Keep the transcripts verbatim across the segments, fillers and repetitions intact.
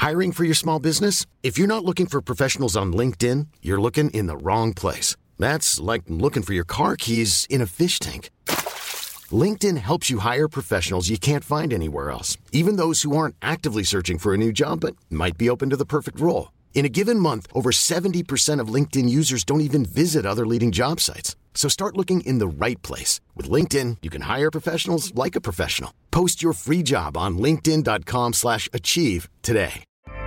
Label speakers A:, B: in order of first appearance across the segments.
A: Hiring for your small business? If you're not looking for professionals on LinkedIn, you're looking in the wrong place. That's like looking for your car keys in a fish tank. LinkedIn helps you hire professionals you can't find anywhere else, even those who aren't actively searching for a new job but might be open to the perfect role. In a given month, over seventy percent of LinkedIn users don't even visit other leading job sites. So start looking in the right place. With LinkedIn, you can hire professionals like a professional. Post your free job on linkedin.com slash achieve today.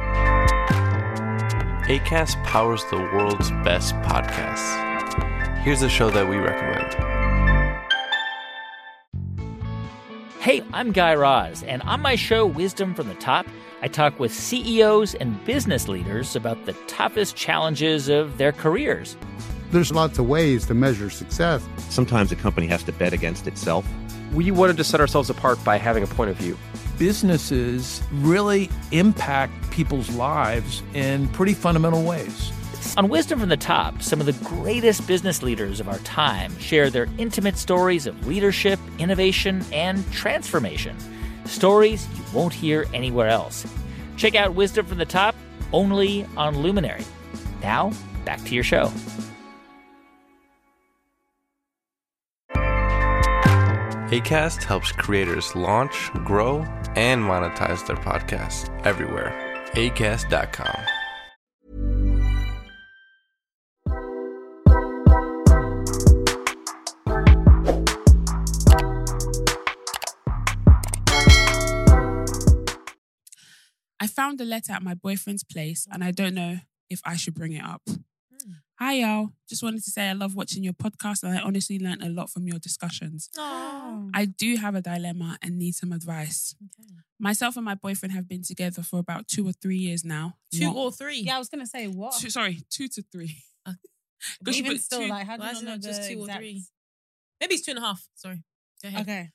B: Acast powers the world's best podcasts. Here's a show that we recommend.
C: Hey, I'm Guy Raz, and on my show, Wisdom from the Top, I talk with C E Os and business leaders about the toughest challenges of their careers.
D: There's lots of ways to measure success.
E: Sometimes a company has to bet against itself.
F: We wanted to set ourselves apart by having a point of view.
G: Businesses really impact people's lives in pretty fundamental ways.
C: On Wisdom from the Top, some of the greatest business leaders of our time share their intimate stories of leadership, innovation, and transformation. Stories you won't hear anywhere else. Check out Wisdom from the Top, only on Luminary. Now, back to your show.
B: Acast helps creators launch, grow, and monetize their podcasts everywhere. acast dot com.
H: I found a letter at my boyfriend's place and I don't know if I should bring it up. Mm. Hi, y'all. Just wanted to say I love watching your podcast and I honestly learned a lot from your discussions.
I: Aww.
H: I do have a dilemma and need some advice. Okay. Myself and my boyfriend have been together for about two or three years now.
I: Two
H: Not,
I: or three?
J: Yeah, I was going to say what?
H: Two, sorry, two to three.
I: Uh,
J: even still, two, like, how do you
I: not
J: know
I: just
J: the
I: two
J: exact...
I: or three? Maybe it's two and a half. Sorry. Go ahead.
J: Okay.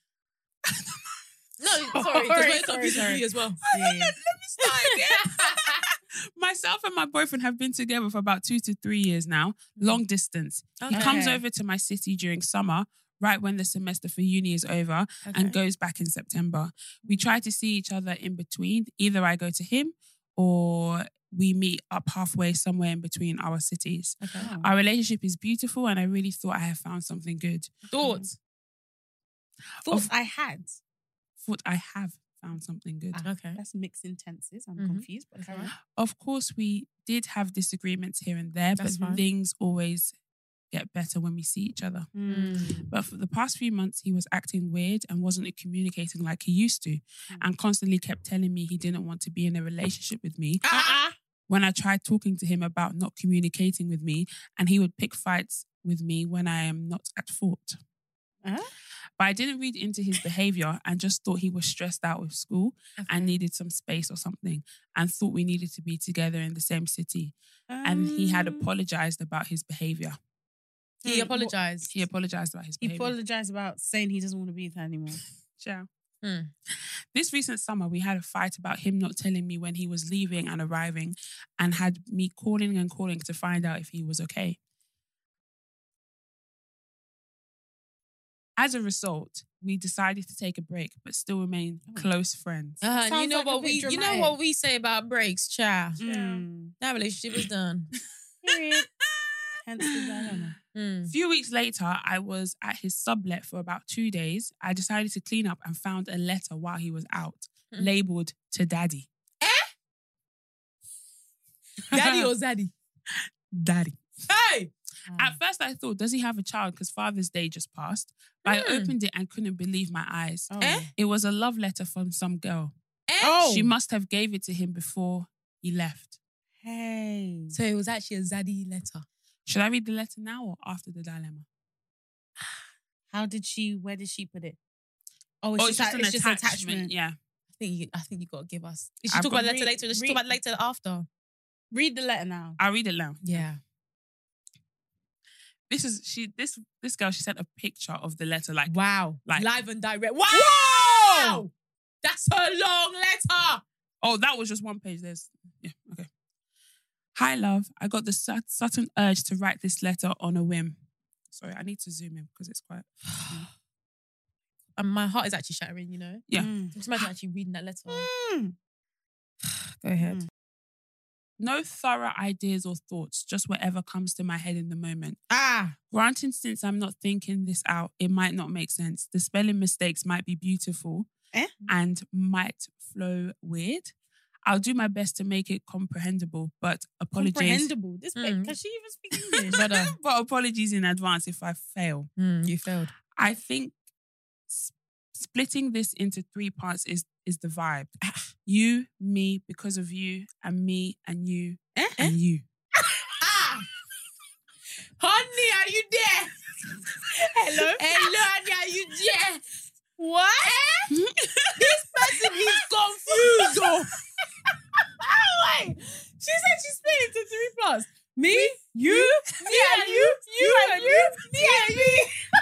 I: No, sorry. Sorry, sorry, sorry. As well.
H: Yeah, yeah. Let, let me start again. Myself and my boyfriend have been together for about two to three years now. Long distance. Okay. He comes over to my city during summer, right when the semester for uni is over, okay. and goes back in September. We try to see each other in between. Either I go to him or we meet up halfway somewhere in between our cities. Okay. Our relationship is beautiful and I really thought I had found something good.
I: Thoughts?
J: Thoughts I had.
H: Thought I have found something good.
J: Ah, okay. That's mixed in tenses. I'm mm-hmm. confused. But okay.
H: Of course, we did have disagreements here and there, That's but fine. Things always get better when we see each other. Mm. But for the past few months, he was acting weird and wasn't communicating like he used to, mm. and constantly kept telling me he didn't want to be in a relationship with me. Ah! When I tried talking to him about not communicating with me, and he would pick fights with me when I am not at fault. Uh-huh. But I didn't read into his behaviour and just thought he was stressed out with school okay. and needed some space or something, and thought we needed to be together in the same city. Um, and he had apologised about his behaviour.
I: He apologised?
H: He apologised about his
J: he
H: behaviour.
J: He apologised about saying he doesn't want to be with her anymore.
H: Ciao. Hmm. This recent summer, we had a fight about him not telling me when he was leaving and arriving, and had me calling and calling to find out if he was okay. As a result, we decided to take a break, but still remain oh. close friends.
I: Uh, you know like what we, dramatic. you know what we say about breaks, child.
J: Mm.
I: That relationship is done.
J: Period. Hence the dilemma.
H: Mm. A few weeks later, I was at his sublet for about two days. I decided to clean up and found a letter while he was out, mm. labelled to Daddy.
I: Eh? Daddy or Zaddy?
H: Daddy.
I: Hey!
H: Um, At first, I thought, does he have a child? Because Father's Day just passed. But mm. I opened it and couldn't believe my eyes.
I: Oh. Eh?
H: It was a love letter from some girl.
I: Eh? Oh.
H: She must have gave it to him before he left.
J: Hey.
I: So it was actually a Zaddy letter.
H: Should I read the letter now or after the dilemma?
J: How did she, where did she put it? Oh, it's,
H: oh,
J: just,
H: it's just,
J: a,
H: an,
J: it's
H: attachment.
J: just an attachment.
H: Yeah.
I: I think you, I think you got to give us. Did she talk about the letter later? Did she talk about the letter after?
J: Read the letter now.
H: I'll read it now.
I: Yeah.
H: This is she. This this girl. She sent a picture of the letter. Like
I: wow,
H: like
I: live and direct. Wow, Whoa! That's a long letter.
H: Oh, that was just one page. There's yeah. Okay. Hi, love. I got the sudden urge to write this letter on a whim. Sorry, I need to zoom in because it's quite.
I: And my heart is actually shattering. You know.
H: Yeah.
I: Mm. Just imagine actually reading that letter.
J: Mm.
K: Go ahead.
H: Mm. No thorough ideas or thoughts, just whatever comes to my head in the moment.
J: Ah.
H: Granting, since I'm not thinking this out, it might not make sense. The spelling mistakes might be beautiful
J: eh?
H: and might flow weird. I'll do my best to make it comprehensible, but apologies.
J: Comprehensible? This mm. Can she even speak English?
H: but, uh, but apologies in advance if I fail.
K: Mm, you failed.
H: I think sp- splitting this into three parts is is the vibe. You, me, because of you, and me, and you,
J: eh?
H: and you.
J: Ah! Honey, are you there? Hello? Hello, honey, are you there? What? Eh? This person is confused. Oh. Wait. She said she split it into three parts. Me, me you, me, me and you, you, you and you, you, me and me.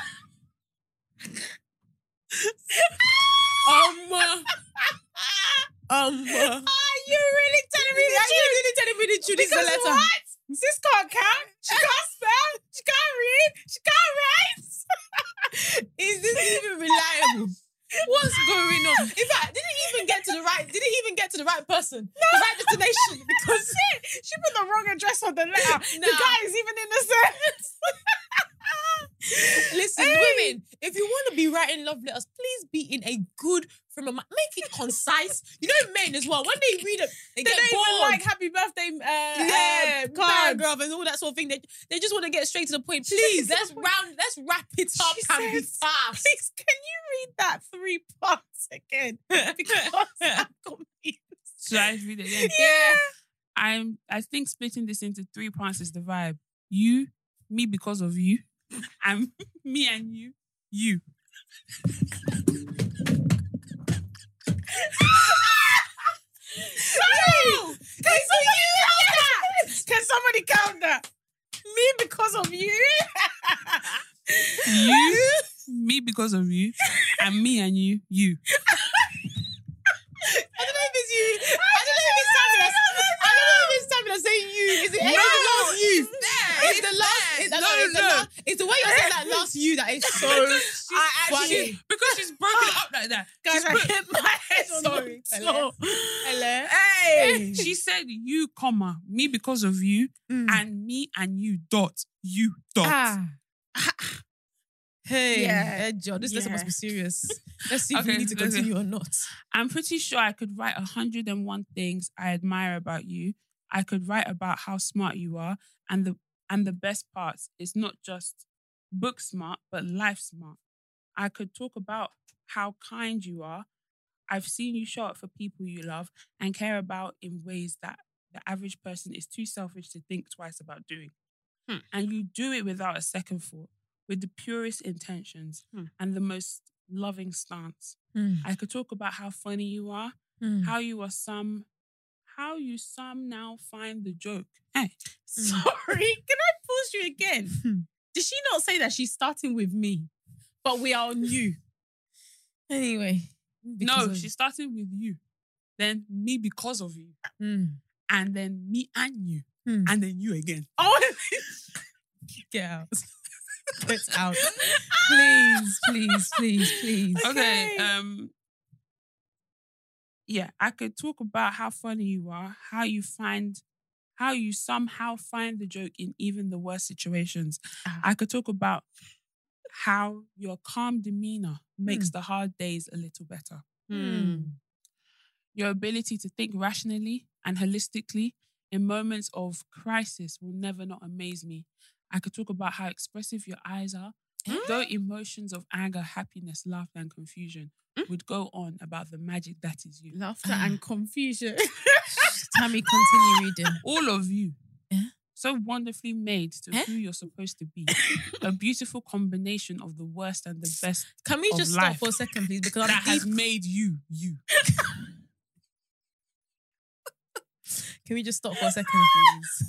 J: Um, um, are you really telling me the truth? Are you really telling me the truth? This is a letter. What? Sis can't count. She can't spell. She can't read. She can't write. Is this even reliable? What's going on? In fact, did it even get to the right? Did it even get to the right person? No. The right destination? Because she, she put the wrong address on the letter. No. The guy is even in the sentence. Listen, hey. Women, if you want to be writing love letters, please be in a good frame of mind. Make it concise. You know, men as well. When they read it, they, they get don't bored. Even like happy birthday, uh, yeah, uh, paragraph and all that sort of thing. They they just want to get straight to the point. Please, let's round, let's wrap it up she and says, be fast. Please, can you read that three parts again? Because I'm confused.
H: Should I read it again?
J: Yeah.
H: I'm. I think splitting this into three parts is the vibe. You, me because of you. And me and you, you.
J: No! Can somebody count that? Can somebody count that? Me because of you.
H: You, me because of you, and me and you, you.
J: I don't know if it's you. I don't know if it's Tamila. I don't know if it's Tamila saying you. Is it? No, the last you. It's the last. It's, no, no, it's, no. The last, it's the way you're saying that last you that is so I actually
H: funny. Because she's broken it up like that.
J: Guys, she's I put, hit my head on
H: sorry.
J: the floor. Hello.
H: Hey. She said you, comma, me because of you, mm. and me and you, dot, you, dot.
J: Ah. Hey, yeah. Hey, John, this yeah. lesson must be serious. Let's see if okay, we need to continue okay. or not.
H: I'm pretty sure I could write one hundred and one things I admire about you. I could write about how smart you are. And the and the best parts, it's not just book smart, but life smart. I could talk about how kind you are. I've seen you show up for people you love and care about in ways that the average person is too selfish to think twice about doing. Hmm. And you do it without a second thought. With the purest intentions mm. and the most loving stance. Mm. I could talk about how funny you are, mm. how you are some, how you some now find the joke. Hey,
J: sorry, can I pause you again? Mm. Did she not say that she's starting with me, but we are on you? Anyway,
H: no, of... she's starting with you, then me because of you,
J: mm.
H: and then me and you,
J: mm.
H: and then you again.
J: Oh, get out. Get out. Please, please, please, please.
H: Okay. Um. Yeah, I could talk about how funny you are, how you find, how you somehow find the joke in even the worst situations. Uh, I could talk about how your calm demeanor makes mm. the hard days a little better.
J: Mm.
H: Your ability to think rationally and holistically in moments of crisis will never not amaze me. I could talk about how expressive your eyes are, mm. though emotions of anger, happiness, laughter, and confusion mm. would go on about the magic that is you.
J: Laughter and confusion.
K: Tammy, continue reading.
H: All of you.
K: Yeah?
H: So wonderfully made to eh? who you're supposed to be. A beautiful combination of the worst and the best.
J: Can we just
H: life
J: stop for a second, please? Because
H: that has made you, you.
K: Can we just stop for a second, please?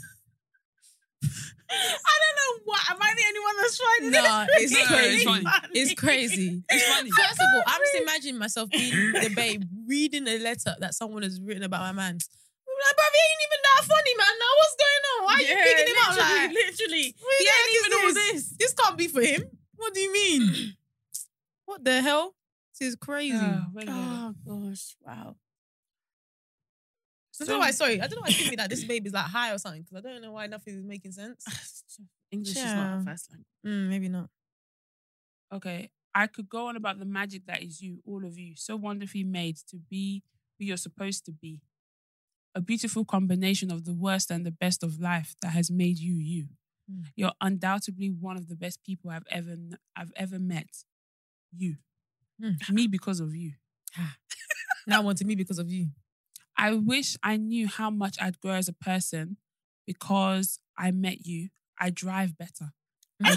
J: I don't know what. Am I the only one that's trying
K: this? No, it's
H: no,
K: crazy.
H: It's, funny.
K: It's crazy.
H: It's funny.
K: First of all, I'm just imagining myself being the babe, reading a letter that someone has written about my man.
J: I'm like, bro, he ain't even that funny, man. Now what's going on? Why are yeah, you picking him up like?
K: Literally.
J: He ain't even all
K: this.
J: this. This can't be for him.
K: What do you mean? What the hell? This is crazy.
J: Oh, oh gosh, wow.
K: I don't know why, sorry, I don't know why I think that this baby's like high or something, because I don't know why nothing is making sense.
H: English
K: Yeah.
H: is not our first language.
K: Mm, maybe not.
H: Okay. I could go on about the magic that is you, all of you, so wonderfully made to be who you're supposed to be. A beautiful combination of the worst and the best of life that has made you you.
K: Mm.
H: You're undoubtedly one of the best people I've ever I've ever met. You.
K: Mm.
H: Me because of you.
K: Now I want to me because of you.
H: I wish I knew how much I'd grow as a person because I met you. I drive better.
K: Mm.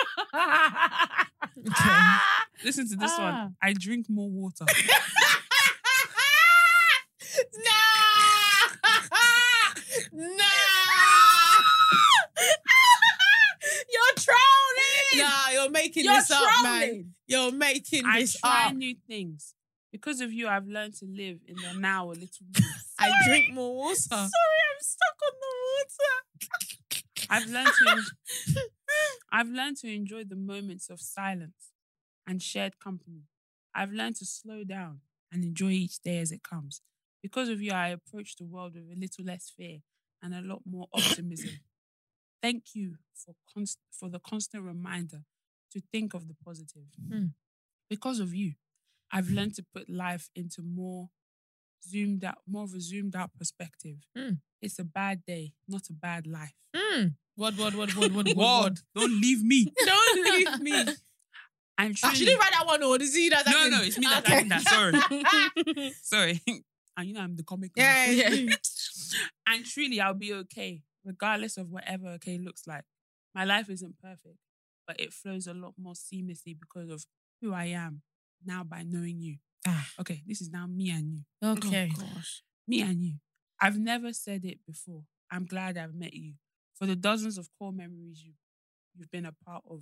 K: Okay.
H: Listen to this
K: Ah.
H: one. I drink more water.
K: No! You're trolling! Nah, you're making
H: You're
K: this up, man.
H: trolling.
K: You're making
H: I
K: this
H: try
K: up.
H: new things. Because of you, I've learned to live in the now a little more.
K: I drink more water.
H: Sorry,
K: I'm stuck on the water.
H: I've learned to en- I've learned to enjoy the moments of silence and shared company. I've learned to slow down and enjoy each day as it comes. Because of you, I approach the world with a little less fear and a lot more optimism. Thank you for const- for the constant reminder to think of the positive.
K: Mm.
H: Because of you, I've learned to put life into more zoomed out, more of a zoomed out perspective.
K: Mm.
H: It's a bad day, not a bad life.
K: Mm. What, what, what, what, what, what,
H: Word.
K: what?
H: Don't leave me.
K: Don't leave me.
H: And
K: Ah, she didn't write that one, or is he that?
H: No, no, it's me that's writing that. Sorry. Sorry. And you know I'm the comic.
K: Yeah, yeah.
H: And truly, I'll be okay, regardless of whatever okay looks like. My life isn't perfect, but it flows a lot more seamlessly because of who I am now by knowing you.
K: Ah.
H: Okay, this is now me and you.
K: Okay.
H: Oh, gosh. Me and you. I've never said it before. I'm glad I've met you. For the dozens of core memories you, you've been a part of,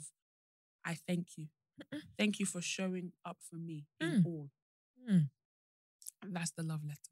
H: I thank you. Thank you for showing up for me in
K: Mm.
H: all.
K: Mm.
H: And that's the love letter.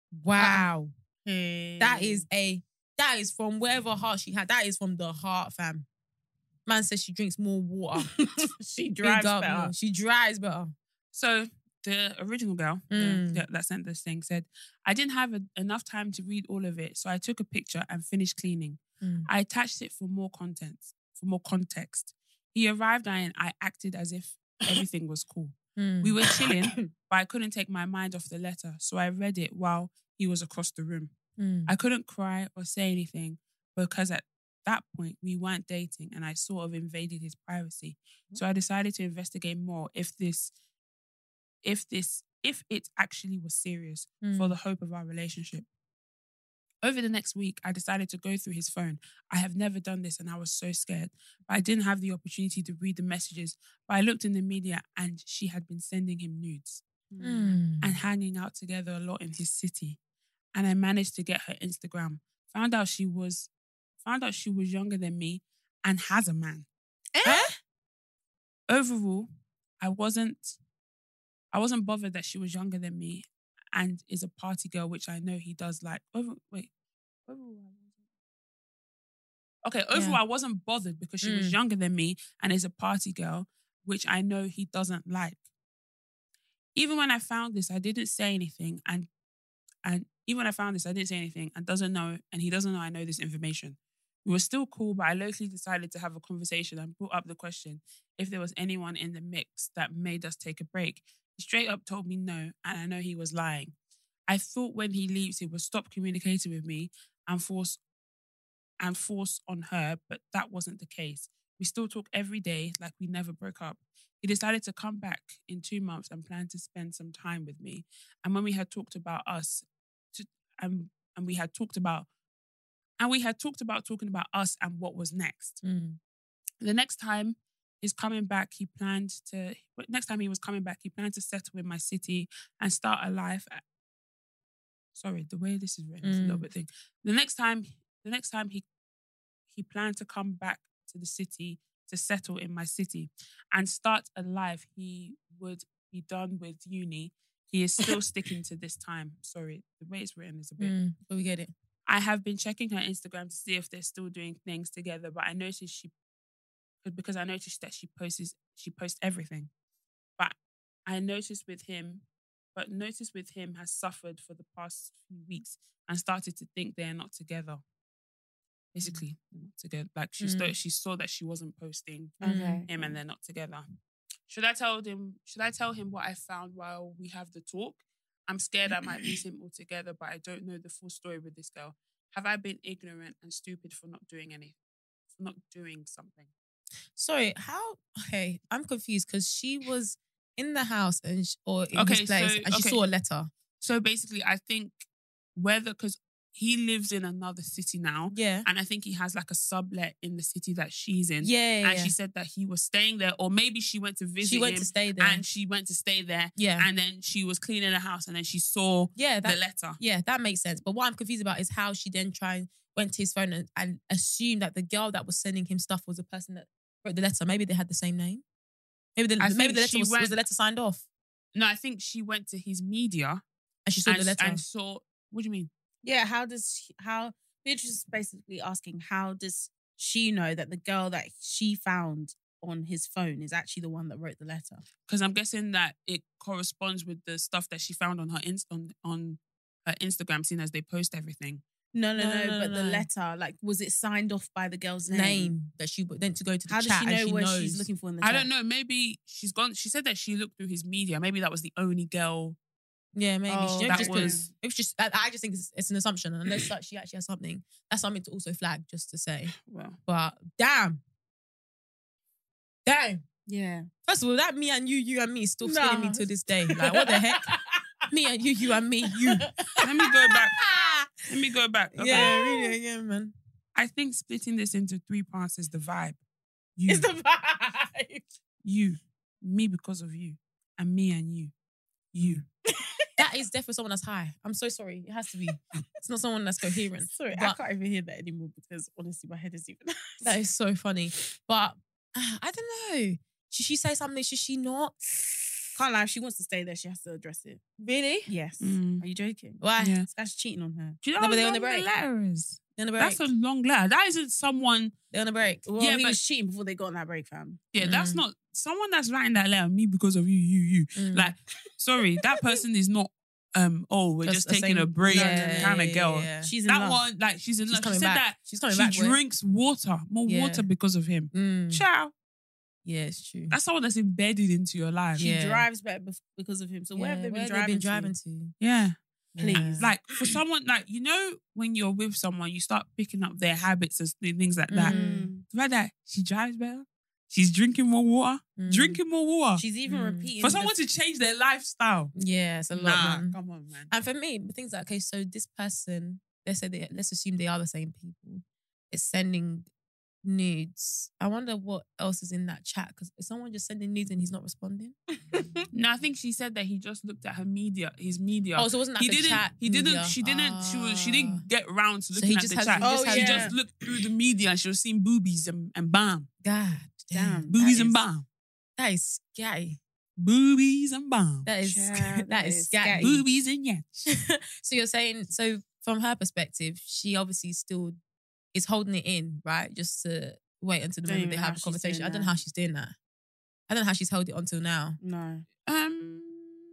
K: Wow. That is a, that is from wherever heart she had. That is from the heart, fam. Man says she drinks more water.
H: She
K: Big
H: drives
K: up,
H: better.
K: man. She drives better.
H: So the original girl the-
K: Mm.
H: that, that sent this thing said, I didn't have a, enough time to read all of it, so I took a picture and finished cleaning.
K: Mm.
H: I attached it for more content, for more context. He arrived and I acted as if everything was cool.
K: Mm.
H: We were chilling, but I couldn't take my mind off the letter, so I read it while he was across the room.
K: Mm.
H: I couldn't cry or say anything because at that point we weren't dating and I sort of invaded his privacy. So I decided to investigate more if this, if this, if it actually was serious
K: Mm.
H: for the hope of our relationship. Over the next week, I decided to go through his phone. I have never done this and I was so scared. But I didn't have the opportunity to read the messages. But I looked in the media and she had been sending him nudes
K: Mm.
H: and hanging out together a lot in his city. And I managed to get her Instagram. Found out she was, found out she was younger than me and has a man.
K: Eh?
H: Overall, I wasn't, I wasn't bothered that she was younger than me and is a party girl, which I know he does like. Over, wait, overall, I wasn't. Okay, overall,
K: Yeah.
H: I wasn't bothered because she was
K: Mm.
H: younger than me and is a party girl, which I know he doesn't like. Even when I found this, I didn't say anything, and and even when I found this, I didn't say anything, and doesn't know, and he doesn't know I know this information. We were still cool, but I locally decided to have a conversation and brought up the question if there was anyone in the mix that made us take a break. He straight up told me no, and I know he was lying. I thought when he leaves, he would stop communicating with me and force and force on her, but that wasn't the case. We still talk every day like we never broke up. He decided to come back in two months and plan to spend some time with me. And when we had talked about us, to, and, and we had talked about, and we had talked about talking about us and what was next.
K: Mm.
H: The next time he's coming back, he planned to, next time he was coming back, he planned to settle in my city and start a life. At, sorry, the way this is written is a little
K: Mm.
H: bit thing. The next time, the next time he, he planned to come back to the city to settle in my city and start a life he would be done with uni. He is still sticking to this time. Sorry, the way it's written is a bit.
K: Mm. But we get it.
H: I have been checking her Instagram to see if they're still doing things together, but I noticed she, because I noticed that she posts, she posts everything. But I noticed with him but notice with him has suffered for the past few weeks and started to think they're not together. Basically, they're not together. Like she,
K: Mm.
H: st- she saw that she wasn't posting
J: Okay.
H: him and they're not together. Should I tell him? Should I tell him what I found while we have the talk? I'm scared I might lose him altogether, but I don't know the full story with this girl. Have I been ignorant and stupid for not doing any, for not doing something?
K: Sorry, how? Okay, I'm confused because she was in the house and sh- or in
H: Okay,
K: his place,
H: so-
K: and she
H: okay.
K: saw a letter.
H: So basically, I think whether because he lives in another city now,
K: Yeah,
H: and I think he has like a sublet in the city that she's in.
K: yeah, yeah.
H: And she said that he was staying there, or maybe she went to visit
K: she went
H: him
K: to stay there.
H: and she went to stay there.
K: yeah,
H: And then she was cleaning the house and then she saw
K: yeah,
H: the
K: that,
H: letter.
K: yeah, that makes sense. But what I'm confused about is how she then tried went to his phone and, and assumed that the girl that was sending him stuff was the person that wrote the letter. Maybe they had the same name. Maybe the
H: I
K: maybe
H: think
K: the letter
H: she
K: was,
H: went-
K: was the letter signed off,
H: No, I think she went to his media
K: and she saw
H: and,
K: the letter.
H: and saw, what do you mean?
J: Yeah, how does she, how Beatrice is basically asking how does she know that the girl that she found on his phone is actually the one that wrote the letter?
H: Because I'm guessing that it corresponds with the stuff that she found on her inst- on, on her Instagram, seeing as they post everything.
J: No, no,
K: No,
J: no.
K: no,
J: but the
K: no.
J: letter, like, was it signed off by the girl's name?
K: name that she then to go to the
J: How does
K: chat
J: she know
K: and she
J: where
K: knows.
J: she's looking for in the
H: I
J: chat?
H: don't know. Maybe she's gone. She said that she looked through his media. Maybe that was the only girl.
K: Yeah, maybe
J: Oh,
K: she
H: that
K: just
H: was-
K: It was just. I, I just think it's, it's an assumption, and unless like, she actually has something, that's something to also flag, just to say.
H: Well,
K: But damn, damn.
J: Yeah.
K: First of all, that me and you, you and me is still
J: Nah.
K: scaring me to this day. Like, what the heck? Me and you, you and me, you.
H: let me go back. Let me go back. Okay.
K: Yeah, really, again, man.
H: I think splitting this into three parts is the vibe. You,
J: It's the vibe.
H: you, me because of you, and me and you, you.
K: That is definitely someone that's high. I'm so sorry. It has to be. It's not someone that's coherent.
J: Sorry, I
K: But-
J: can't even hear that anymore because honestly, my head is even.
K: That is so funny. But uh, I don't know. Should she say something? Should she not?
J: Can't lie. If she wants to stay there, she has to address it.
K: Really?
J: Yes.
H: Mm.
J: Are you joking?
K: Why?
H: Yeah.
J: This guy's cheating on her.
H: Do you know
K: No,
H: how
K: but they're
H: long
K: on the break.
H: the letter is?
K: They're on the break.
H: That's a long letter. That isn't someone.
K: They're on the break.
J: Well,
H: Yeah,
J: he
H: but-
J: was cheating before they got on that break, fam.
H: Yeah, that's
K: Mm.
H: not someone that's writing that letter. Me because of you, you, you.
K: Mm.
H: Like, sorry, that person is not. Um. Oh, we're just,
K: Just the
H: taking
K: same-
H: a break
K: Yeah,
H: kind of
K: yeah,
H: girl.
K: yeah.
J: She's in
H: That
J: love.
H: one, like, she's in
K: She's
H: love. She
K: coming
H: said
K: back.
H: that
K: She's coming
H: she
K: back. boy.
H: drinks water, more
K: Yeah.
H: water because of him.
K: Mm.
H: Ciao.
K: Yeah, it's true.
H: That's someone that's embedded into your life.
J: She
K: Yeah.
J: drives better bef- because of him. So where have
K: Yeah,
J: they been
K: where
J: driving,
K: driving
J: to?
K: to?
H: Yeah.
J: Please.
K: Yeah.
H: Like for someone, like you know, when you're with someone, you start picking up their habits and th- things like that.
K: Mm.
H: The fact that she drives better, she's drinking more water,
K: Mm.
H: drinking more water.
J: She's even
K: Mm.
J: repeating
H: For
J: the-
H: someone to change their lifestyle,
K: Yeah, it's a lot,
H: nah,
K: man.
H: come on, man.
K: And for me, things like, okay, so this person, let's say they, let's assume they are the same people, is sending nudes. I wonder what else is in that chat, because is someone just sending nudes and he's not responding?
H: No, I think she said that he just looked at her media, his media.
K: Oh, so it wasn't that
H: he
K: the
H: didn't.
K: chat
H: He didn't.
K: media?
H: She didn't. She was. She
K: Ah.
H: didn't get around to
K: So
H: looking
K: he
H: at
K: just
H: the
K: has-
H: chat.
K: he just
J: Oh,
K: has
H: she
J: yeah.
H: just looked through the media and she was seeing boobies and, and bam,
K: God damn.
J: Damn.
H: boobies
K: that
H: and
K: is-
H: bam,
K: That is scary.
H: boobies and bam,
K: That is
J: Child,
K: that
J: that
K: is
J: is
K: scary.
J: scary.
H: boobies and yes.
K: So you're saying, so from her perspective, she obviously still is holding it in, right? Just to wait until the
J: Don't
K: moment
J: even
K: they
J: know
K: have
J: how
K: a
J: she's
K: conversation.
J: doing
K: I don't know
J: that.
K: how she's doing that. I don't know how she's held it until now.
J: No.
H: Um,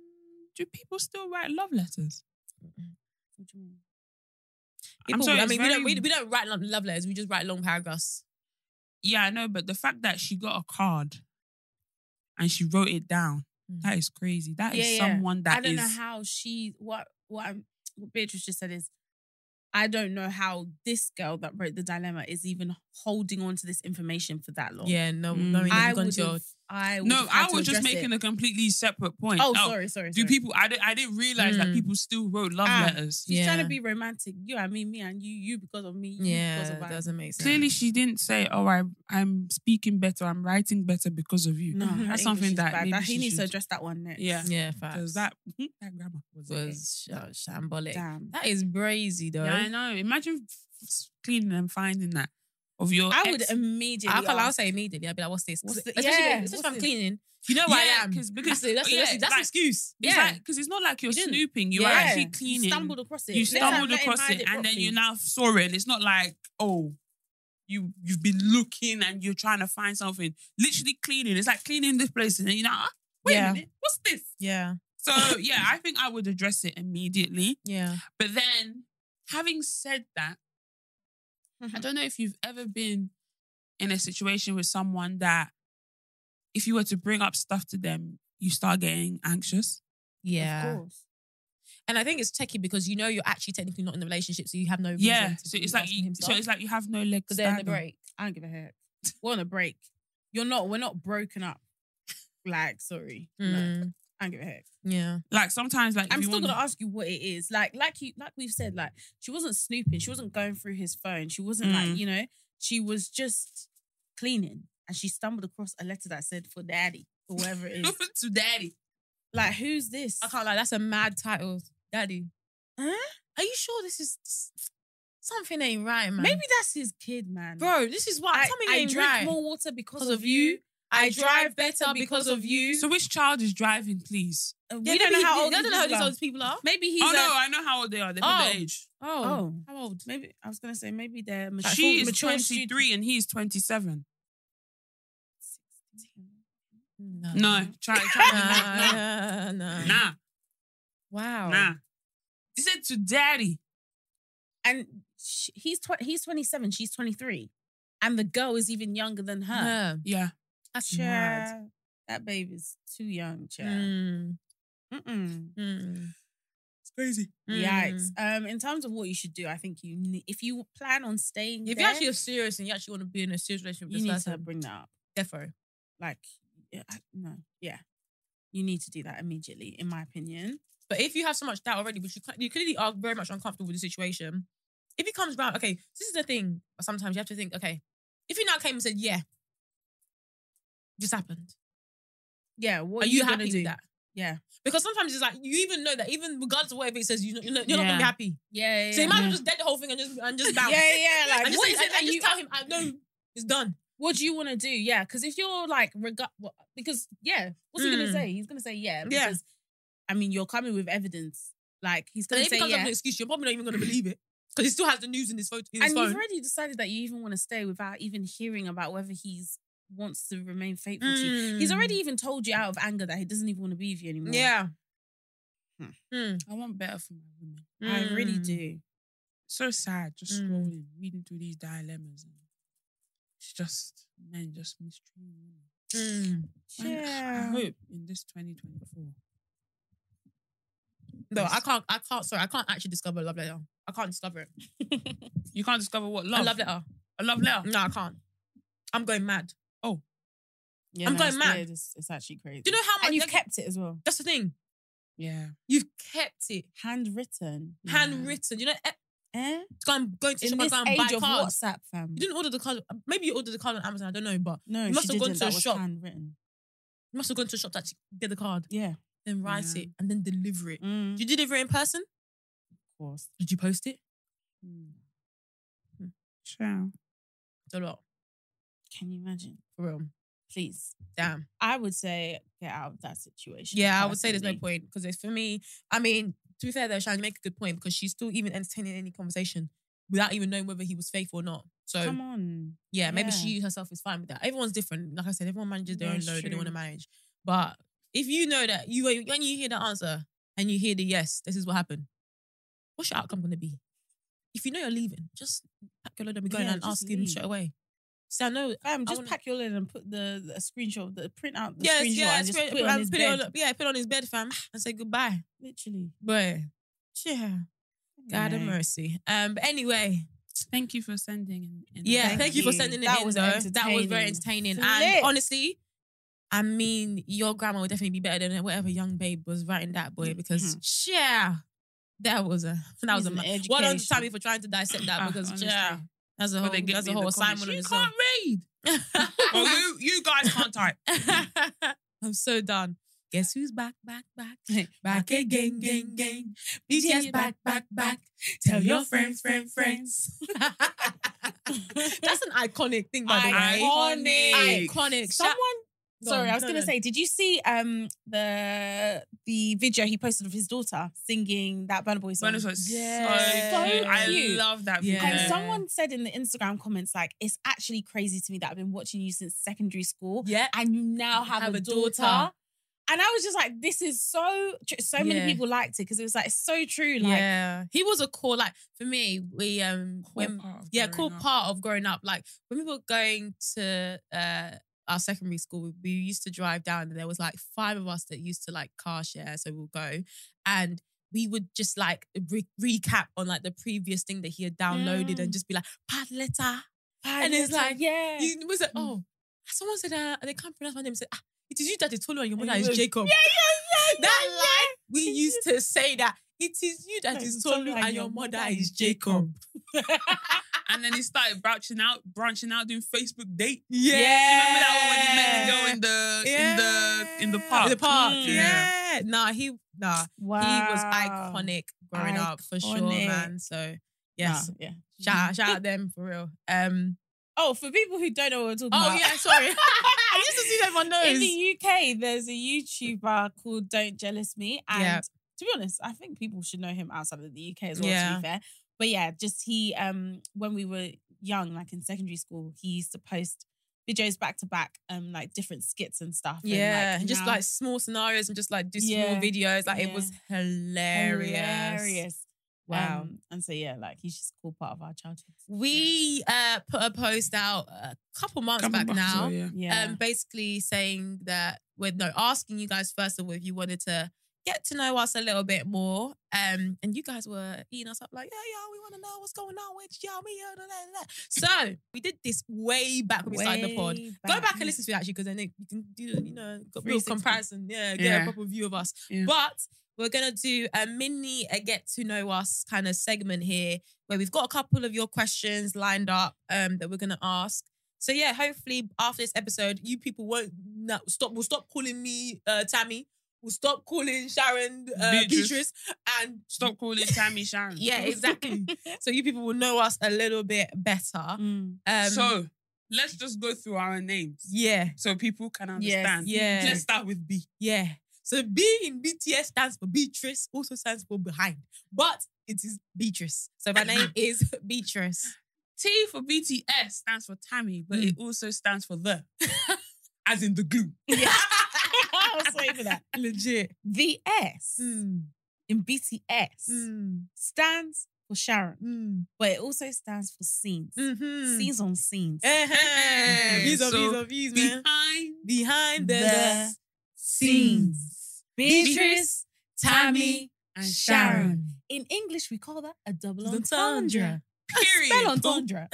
H: do people still write love letters?
J: What do you mean?
K: People,
H: sorry,
K: I
H: it's
K: mean, we don't
H: very-
K: we, we don't write love love letters. We just write long paragraphs.
H: Yeah, I know, but the fact that she got a card and she wrote it down,
K: Mm.
H: that is crazy. That is
J: Yeah, yeah.
H: someone that
J: I don't
H: is.
J: know how she. What what I'm, what Beatrice just said is, I don't know how this girl that wrote the dilemma is even holding on to this information for that long.
K: Yeah, no,
H: Mm.
K: knowing that
J: I
K: you've gone
J: would
K: to your
J: have. I would
H: no,
J: have had
H: I
J: to
H: was just
J: address
H: making
J: it.
H: a completely separate point.
J: Oh, sorry, sorry.
H: Do
J: sorry.
H: people? I didn't. I didn't realize that
K: Mm.
H: people still wrote love
J: Ah,
H: letters.
J: She's
K: Yeah.
J: trying to be romantic. You, I mean, me and you, you because of me. You because
K: yeah,
J: of I.
K: doesn't make sense.
H: Clearly, she didn't say, "Oh, I, I'm speaking better. I'm writing better because of you."
J: No, her
H: that's
J: English
H: something
J: is
H: that
J: bad.
H: maybe
J: That- he
H: she
J: needs to
H: should-
J: address that one next.
H: Yeah,
K: yeah,
H: because
K: facts.
H: that that grammar was,
K: was sh- shambolic.
J: Damn.
K: That is crazy, though.
H: Yeah, I know. Imagine f- cleaning and finding that of your.
J: I would
H: ex-
J: immediately.
K: I feel I'll
J: ask,
K: say immediately. I'd be like, "What's this?"
J: What's the-
K: especially,
J: yeah,
K: especially if
J: what's
K: I'm
J: this?
K: cleaning. You know where
H: Yeah,
K: I am.
H: 'cause- because-
K: that's, that's,
H: yeah,
K: that's, that's
H: like-
K: an excuse.
H: Yeah, because it's not like you're
K: You didn't.
H: snooping. You
K: Yeah.
H: are actually
J: You
H: cleaning.
J: stumbled across it.
H: You
J: Let her-
H: stumbled
J: let him
H: across
J: hide
H: it, and then
J: properly.
H: you now saw it. And it's not like, oh, you you've been looking and you're trying to find something. Literally cleaning. It's like cleaning this place, and then you're like, ah, wait
K: Yeah.
H: a minute, what's this?
K: Yeah.
H: So, yeah, I think I would address it immediately.
K: Yeah.
H: But then, having said that, I don't know if you've ever been in a situation with someone that if you were to bring up stuff to them, you start getting anxious.
K: Yeah.
J: Of course.
K: And I think it's tricky because you know you're actually technically not in the relationship, so you have no reason
H: Yeah.
K: to
H: So
K: be
H: it's like
K: asking
H: you,
K: him
H: so
K: stuff.
H: it's like you have no legs.
J: Because they're on the
H: standing.
J: break. I don't give a heck. We're on a break. You're not, we're not broken up. Like, sorry. No.
K: Mm.
J: I don't give a heck.
K: Yeah.
H: Like sometimes, like if
J: I'm
H: you
J: still
H: wanna-
J: gonna ask you what it is. Like, like you, like we've said, like she wasn't snooping. She wasn't going through his phone. She wasn't
H: Mm.
J: like, you know, she was just cleaning, and she stumbled across a letter that said "for daddy" or whatever it is.
H: to daddy.
J: Like, who's this?
K: I can't lie, that's a mad title. Daddy.
J: Huh?
K: Are you sure this is this, something ain't right, man?
J: Maybe that's his kid, man.
K: Bro, this is why
J: I,
K: something
J: I
K: ain't
J: drink
K: right.
J: more water because,
K: Because
J: of
K: of
J: you.
K: you. I drive better because of you.
H: So which child is driving, please?
J: Uh,
K: Yeah,
J: we don't know
K: maybe
J: how
K: he-
J: old
K: I don't
J: these
K: know how
J: people
K: these
J: are.
K: old people are.
J: Maybe he's.
H: oh
J: a-
H: no, I know how old they are. They put
K: Oh.
H: the age.
K: Oh.
J: Oh.
K: How old?
J: Maybe I was gonna say maybe they're mature.
H: She is
J: mature
H: twenty-three and he's twenty-seven.
K: No.
H: No, try, try.
K: Nah,
H: nah,
K: nah.
H: nah,
K: Wow.
H: nah. He said to daddy.
J: and sh he's tw- he's twenty-seven. She's twenty-three, and the girl is even younger than her.
K: Yeah.
H: Yeah.
K: That's mad.
J: Child, that baby's too young, child.
K: Mm.
J: Mm-mm.
K: Mm.
H: It's crazy.
J: Yikes. Um, in terms of what you should do, I think you ne- if you plan on staying
K: If
J: there,
K: you actually are serious and you actually want to be in a serious relationship with
J: you
K: this
J: need to
K: person,
J: bring that up.
K: defo.
J: Like, yeah, I- no, yeah, you need to do that immediately, in my opinion.
K: But if you have so much doubt already, which you, can't- you clearly are very much uncomfortable with the situation, if he comes round, okay, this is the thing. Sometimes you have to think, okay, if he now came and said, yeah, this happened.
J: Yeah, what
K: Are
J: are
K: you
J: you
K: happy
J: gonna
K: with
J: do?
K: that?
J: Yeah,
K: Because sometimes it's like, you even know that even regardless of whatever it says, you know, you're not, you're not going to be
H: Yeah.
K: happy.
J: yeah, yeah.
K: So you might as
J: yeah.
K: well just dead the whole thing and just, and just bounce.
J: yeah, yeah. Like,
K: And just,
J: what
K: say,
J: is it
K: and,
J: that
K: and just
J: you?
K: tell him, I know it's done.
J: What do you want to do? Yeah, because if you're like, rega- what- because yeah, what's he gonna
K: Mm.
J: say? He's gonna say yeah.
K: Yeah.
J: Because, I mean, you're coming with evidence. Like he's
K: And
J: gonna
K: if it
J: say
K: comes up
J: yeah,
K: with an excuse, you're probably not even going to believe it. Because he still has the news in his, photo, in his
J: and
K: phone.
J: you've already decided that you even want to stay without even hearing about whether he's wants to remain faithful to you. He's
K: Mm.
J: already even told you out of anger that he doesn't even want to be with you anymore.
K: Yeah.
J: Hmm.
K: Mm.
H: I want better for my women.
J: I really
K: Mm.
J: do.
H: So sad, just
K: Mm.
H: scrolling, reading through these dilemmas, and it's just men just mistreating women.
K: Mm.
H: And
J: Yeah.
H: I hope in this twenty twenty-four.
K: No, I can't, I can't, sorry, I can't actually discover a love letter. I can't discover it.
H: You can't discover what
K: A
H: love.
K: love letter.
H: A love letter.
K: No, I can't. I'm going mad.
J: Yeah,
K: I'm
J: no,
K: going
J: it's
K: mad.
J: weird. It's, it's actually crazy.
K: Do you know how much?
J: And you've
K: like,
J: kept it as well.
K: That's the thing.
H: Yeah.
K: You've kept it
J: Handwritten.
K: handwritten. You know, eh,
J: Eh?
K: go and go to
J: In
K: shop and
J: this
K: go and
J: age
K: buy
J: of
K: cards.
J: WhatsApp, fam.
K: You didn't order the card. Maybe you ordered the card on Amazon. I don't know, but
J: No,
K: You must
J: she
K: have gone
J: didn't.
K: to a
J: That was
K: shop.
J: handwritten.
K: you must have gone to a shop to actually get the card,
J: Yeah.
K: then write
H: Yeah.
K: it, and then deliver it.
J: Mm.
K: Did you deliver it in person?
J: Of course.
K: Did you post it?
H: Ciao.
K: It's a lot.
J: Can you imagine?
K: For real.
J: Please.
K: Damn.
J: I would say get out of that situation.
K: Yeah, I would say there's no
J: personally.
K: point because for me, I mean, to be fair though, Shine, you make a good point because she's still even entertaining any conversation without even knowing whether he was faithful or not. So
J: Come on.
K: yeah, maybe
J: Yeah.
K: she herself is fine with that. Everyone's different. Like I said, everyone manages their
J: Yeah,
K: own
J: it's
K: load that they want to
J: true.
K: manage. But if you know that you when you hear the answer and you hear the yes, this is what happened, what's your outcome going to be? If you know you're leaving, just pack your load and be going
J: Yeah,
K: and
J: just
K: ask him
J: leave.
K: straight away. So I know.
J: Fam,
K: I
J: just
K: wanna-
J: pack your lid and put the, the screenshot of the print out the
K: Yes,
J: screenshot
K: yeah,
J: and just
K: put,
J: put it on his
K: put
J: bed.
K: it on, yeah, put it on his bed, fam, and say goodbye.
J: Literally.
K: But yeah, God have
J: Yeah.
K: mercy. Um, but anyway,
H: Thank you for sending in. in
K: yeah,
J: Thank
K: thank, you for
J: you.
K: sending it
J: That
K: in.
J: was
K: though. That was very
J: entertaining.
K: entertaining.
J: Flip.
K: And honestly, I mean, your grandma would definitely be better than whatever young babe was writing that boy because yeah, that was a that was a
J: It's
K: ma-
J: an
K: well done,
J: education.
K: Tammy, for trying to dissect that
H: Ah,
K: because
H: honestly.
K: yeah, that's a whole
H: But they get
K: that's
H: me
K: a
H: in
K: whole
H: the comments,
K: assignment on
H: You
K: its own.
H: can't read. Oh, you you guys can't type.
K: I'm so done. Guess who's back, back, back, back again, gang, gang. B T S back, back, back. Tell your friends, friends, friends. That's an iconic thing, by the way.
J: Iconic.
K: Iconic.
J: Someone.
K: Go
J: Sorry,
K: on,
J: I was
K: no,
J: gonna
K: no.
J: say, did you see um the the video he posted of his daughter singing that Burna Boy song?
H: Bonus was
K: Yeah.
H: so
J: So
H: cute. I
J: cute.
H: love that
K: Yeah.
H: video.
J: And someone said in the Instagram comments, like, it's actually crazy to me that I've been watching you since secondary school
K: Yeah.
J: and you now have,
K: Have
J: a,
K: a
J: daughter.
K: daughter.
J: And I was just like, this is so true. So many
K: Yeah.
J: people liked it because it was like so true. Like,
K: yeah, he was a core. Like for me, we um,
H: Core
K: when
H: part of
K: yeah,
H: growing
K: core
H: up.
K: part of growing up. Like when we were going to uh our secondary school, we used to drive down, and there was like five of us that used to like car share. So we'll go, and we would just like re- recap on like the previous thing that he had downloaded,
J: Mm.
K: and just be like, "Pad letter,"
J: Pad
K: and it's
J: letter,
K: like,
J: yeah.
K: you was like, oh, someone said, uh, and they can't pronounce my name. Said, ah, it is you that is Tolu and your mother
J: And
K: is
J: you go,
K: Jacob.
J: Yeah, yeah, yeah.
K: That
J: yeah,
K: line, we used to say that. It is you that
J: No,
K: is
J: it's
K: Tolu and your mother is Jacob.
H: And then he started branching out, branching out, doing Facebook date.
K: Yeah.
H: Remember that one when he met the girl in the in the in the park?
K: In the park.
H: Mm.
K: Yeah. Nah, he nah.
J: Wow.
K: He was iconic growing up for sure,
J: Iconic.
K: man. So yes.
J: Nah, yeah.
K: Shout, shout out them for real. Um
J: Oh, for people who don't know what we're talking
K: Oh
J: about.
K: yeah, sorry. I used to see that on my nose.
J: In the U K, there's a YouTuber called Don't Jealous Me. And
K: Yeah.
J: to be honest, I think people should know him outside of the U K as well,
K: Yeah.
J: to be fair. But yeah, just he, um, when we were young, like in secondary school, he used to post videos back to back, um, like different skits and stuff. and,
K: Yeah,
J: like,
K: and just
J: now-
K: like small scenarios and just like do small
J: Yeah.
K: videos. Like it
J: Yeah.
K: was hilarious.
J: hilarious.
K: Wow.
J: Um, and so yeah, like he's just a cool part of our childhood.
K: We uh, put a post out a couple months
H: Couple
K: back
H: months
K: now,
H: ago, yeah.
J: Yeah.
K: um, basically saying that we're no asking you guys first of all if you wanted to get to know us a little bit more, um, and you guys were eating us up like, yeah, yeah, we want to know what's going on with y'all, me, yeah, blah, blah, blah. So we did this way back when we started the pod.
J: Way
K: Go back and listen to it actually, because then you can do, you know, got real
J: three sixty.
K: comparison, yeah, get
H: Yeah.
K: a proper view of us.
H: Yeah.
K: But we're gonna do a mini a get to know us kind of segment here where we've got a couple of your questions lined up um, that we're gonna ask. So yeah, hopefully after this episode, you people won't no, stop. Will stop calling me uh, Tammy. We'll stop calling Sharon uh,
H: Beatrice.
K: Beatrice, and
H: Stop calling Tammy Sharon.
K: yeah, exactly. So you people will know us a little bit better.
J: Mm.
K: Um,
H: So let's just go through our names
K: yeah,
H: so people can
J: Yes,
H: understand.
K: yeah.
H: Let's start with B.
K: yeah. So B in B T S stands for Beatrice, also stands for behind, but it is Beatrice. So my name is Beatrice.
H: T for B T S stands for Tammy, but
K: Mm.
H: it also stands for the, as in the glue.
J: Yeah. I was waiting for that.
K: Legit.
J: The S
K: Mm.
J: in B T S
K: Mm.
J: stands for Sharon,
K: Mm.
J: but it also stands for scenes.
K: Mm-hmm.
J: Scenes on scenes.
K: Uh-huh. These are
H: So,
K: these are these, man.
H: Behind
K: Behind the,
J: The
K: scenes.
J: Beatrice, Tammy,
H: and
J: Sharon. In English, we call that a double entendre.
H: Period.
J: Spell entendre.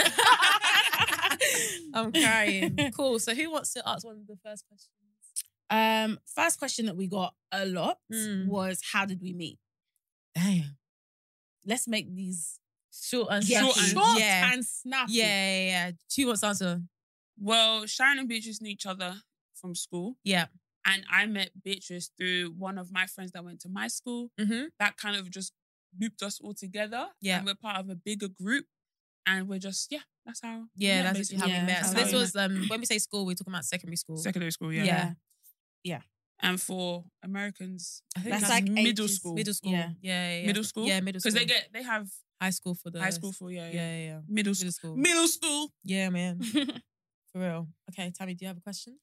K: I'm crying. Cool. So who wants to ask one of the first questions?
J: Um, first question that we got a lot
K: Mm.
J: was, how did we meet?
K: Damn.
J: Let's make these
K: Short and
J: yeah,
H: Short and-
J: short
K: yeah.
J: and snappy.
K: Yeah, yeah, yeah. Who wants to answer?
H: Well, Sharon and Beatrice knew each other from school.
K: Yeah.
H: And I met Beatrice through one of my friends that went to my school.
K: Mm-hmm.
H: That kind of just looped us all together.
K: Yeah.
H: And we're part of a bigger group. And we're just, yeah, that's how.
K: Yeah,
H: we met,
K: that's
H: basically.
K: how
J: Yeah,
K: we met.
J: that's
K: So
J: how
K: this
J: we
K: was um when we say school, we're talking about secondary school.
H: Secondary school, yeah.
K: Yeah.
J: Yeah.
H: And for Americans,
K: I think
J: That's
K: that's
J: like
H: middle
J: ages.
H: school.
K: middle school.
J: Yeah.
K: Yeah, yeah, yeah.
H: Middle school?
K: Yeah, middle school.
H: Because they get, they have
K: high school for the
H: high school for, yeah,
K: Yeah,
H: yeah.
K: yeah, yeah.
H: Middle school.
K: Middle school.
H: Middle school.
K: Yeah, man. For real. Okay, Tammy, do you have a question?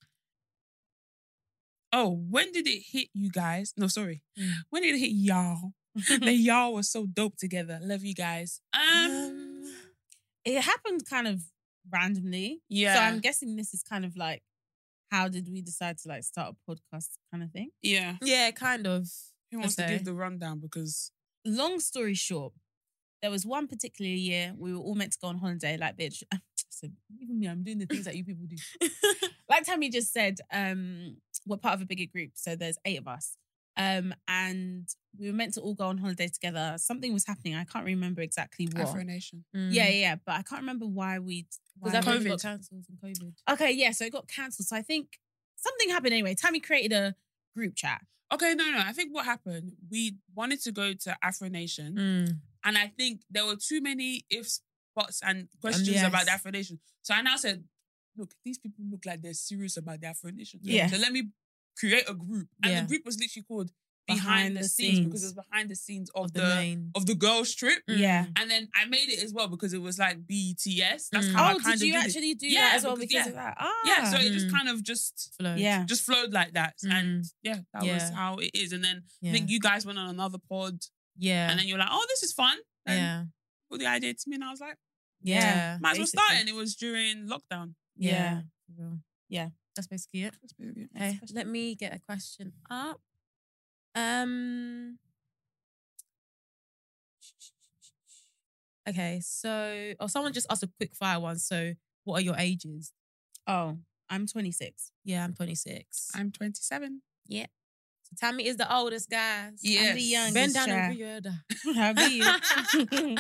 H: Oh, when did it hit you guys? No, sorry.
K: Mm.
H: When did it hit y'all? That y'all were so dope together. Love you guys. Um,
J: It happened kind of randomly.
H: Yeah.
J: So I'm guessing this is kind of like, how did we decide to like start a podcast kind of thing?
H: yeah.
K: Yeah, kind of.
H: Who wants
K: Okay.
H: to give the rundown? Because
J: Long story short, there was one particular year we were all meant to go on holiday. Like, bitch, so even me, I'm doing the things that you people do. Like Tammy just said, um, we're part of a bigger group, so there's eight of us. Um, and we were meant to all go on holiday together. Something was happening. I can't remember exactly what.
H: Afro Nation.
K: Mm.
J: Yeah, yeah, yeah, but I can't remember why we.
K: Was
J: why
K: that
J: we-
K: when we got
H: COVID.
K: cancelled from COVID?
J: Okay, yeah, so it got cancelled. So I think something happened anyway. Tammy created a group chat.
H: Okay, no, no. I think what happened, we wanted to go to Afro Nation.
K: Mm.
H: And I think there were too many ifs, buts, and questions
K: yes.
H: about the Afro Nation. So I now said, look, these people look like they're serious about the Afro Nation.
J: Yeah.
H: So let me create a group. And
K: Yeah.
H: the group was literally called behind,
J: Behind
H: the,
J: the
H: scenes,
J: scenes.
H: because it was behind the scenes of,
K: Of the
H: the,
K: main.
H: of the girls trip.
J: Yeah.
H: And then I made it as well because it was like B T S. That's
K: Mm.
H: how I
J: Oh,
H: kind
J: did
H: of
J: you
H: did
J: actually
H: it.
J: do
H: Yeah,
J: that as well
H: because-
J: because
H: yeah.
J: of that? Ah.
H: Yeah, so it just
K: Mm.
H: kind of just
K: Flow.
J: Yeah.
H: just flowed like that.
K: Mm.
H: And yeah, that was
K: Yeah.
H: how it is. And then
K: Yeah.
H: I think you guys went on another pod
K: Yeah.
H: and then you're like, oh, this is fun. And
K: yeah.
H: put the idea to me and I was like,
K: Yeah.
H: might as well
J: basically.
H: start. And it was during lockdown.
K: Yeah.
J: Yeah.
K: Yeah.
J: Yeah.
K: That's basically it.
H: That's basically it.
K: Okay, let me get a question up. Um. Okay, so oh, someone just asked a quick fire one. So, what are your ages?
J: Oh, I'm twenty-six.
K: Yeah, I'm twenty-six.
H: I'm twenty-seven.
K: Yeah. So Tammy is the oldest, guys.
H: Yes.
J: I'm the youngest.
K: Bend down
J: child.
K: over your head.
J: How be you?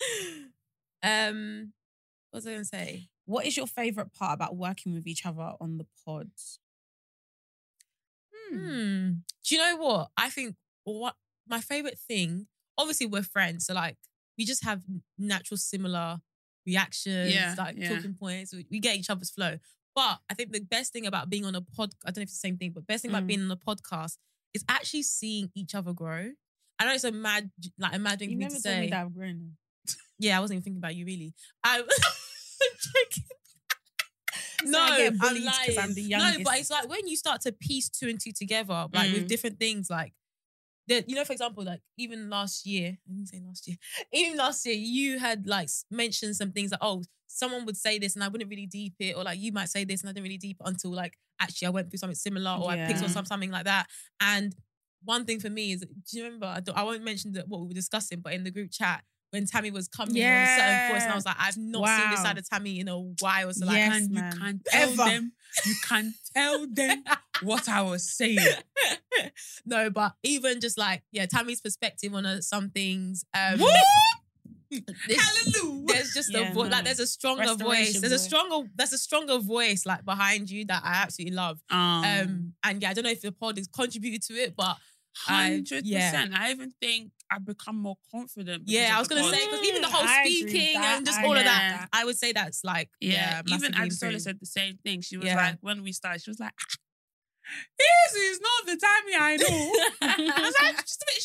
K: um, what was I gonna say?
J: What is your favorite part about working with each other on the pod?
K: Hmm. Do you know what? I think what my favorite thing, obviously we're friends, so like we just have natural similar reactions,
H: Yeah,
K: like
H: yeah.
K: talking points. We, we get each other's flow. But I think the best thing about being on a pod, I don't know if it's the same thing, but best thing about
J: Mm.
K: being on a podcast is actually seeing each other grow. I know it's a mad, like a mad thing
J: You
K: for me
J: never
K: to
J: told
K: say.
J: me that I'm grown.
K: Yeah, I wasn't even thinking about you really. I joking.
J: So
K: No,
J: I get
K: I'm
J: bullied 'cause
K: lying.
J: I'm the
K: No,
J: youngest.
K: but it's like when you start to piece two and two together, like with
H: Mm.
K: different things, like the, you know, for example, like even last year, I didn't say last year, even last year, you had like s- mentioned some things like, oh, someone would say this and I wouldn't really deep it, or like you might say this and I didn't really deep it until like actually I went through something similar, or I picked
J: Yeah.
K: on some, something like that. And one thing for me is, do you remember? I, don't, I won't mention that what we were discussing, but in the group chat. When Tammy was coming on a certain voice, and I was like, I've not seen this
J: Wow.
K: side of Tammy in a while. So like,
J: Yes,
H: and you
J: man.
H: can't tell
J: Ever.
H: them, you can't tell them what I was saying.
K: no, but even just like, yeah, Tammy's perspective on uh, some things. Um, there's,
H: Hallelujah.
K: there's just
J: Yeah,
K: a vo-
J: no.
K: like there's a stronger voice.
J: Restoration
K: There's a
J: voice.
K: stronger there's a stronger voice like behind you that I absolutely love.
H: Um,
K: Um, and yeah, I don't know if the pod has contributed to it, but I-
H: Hundred
K: yeah.
H: percent. I even think I've become more confident. because
K: yeah,
H: of
K: I was
H: the
K: gonna
H: pod.
K: say because even the whole
J: I agree with
K: speaking
J: that.
K: and just
J: I
K: all of
J: agree
K: that,
J: with that.
K: I would say that's like
H: Yeah,
K: yeah,
H: even
K: massively
H: Absola
K: improved.
H: said the same thing. She was
K: Yeah.
H: like, when we started, she was like, "This is not the Tammy I know." I was like, just a bit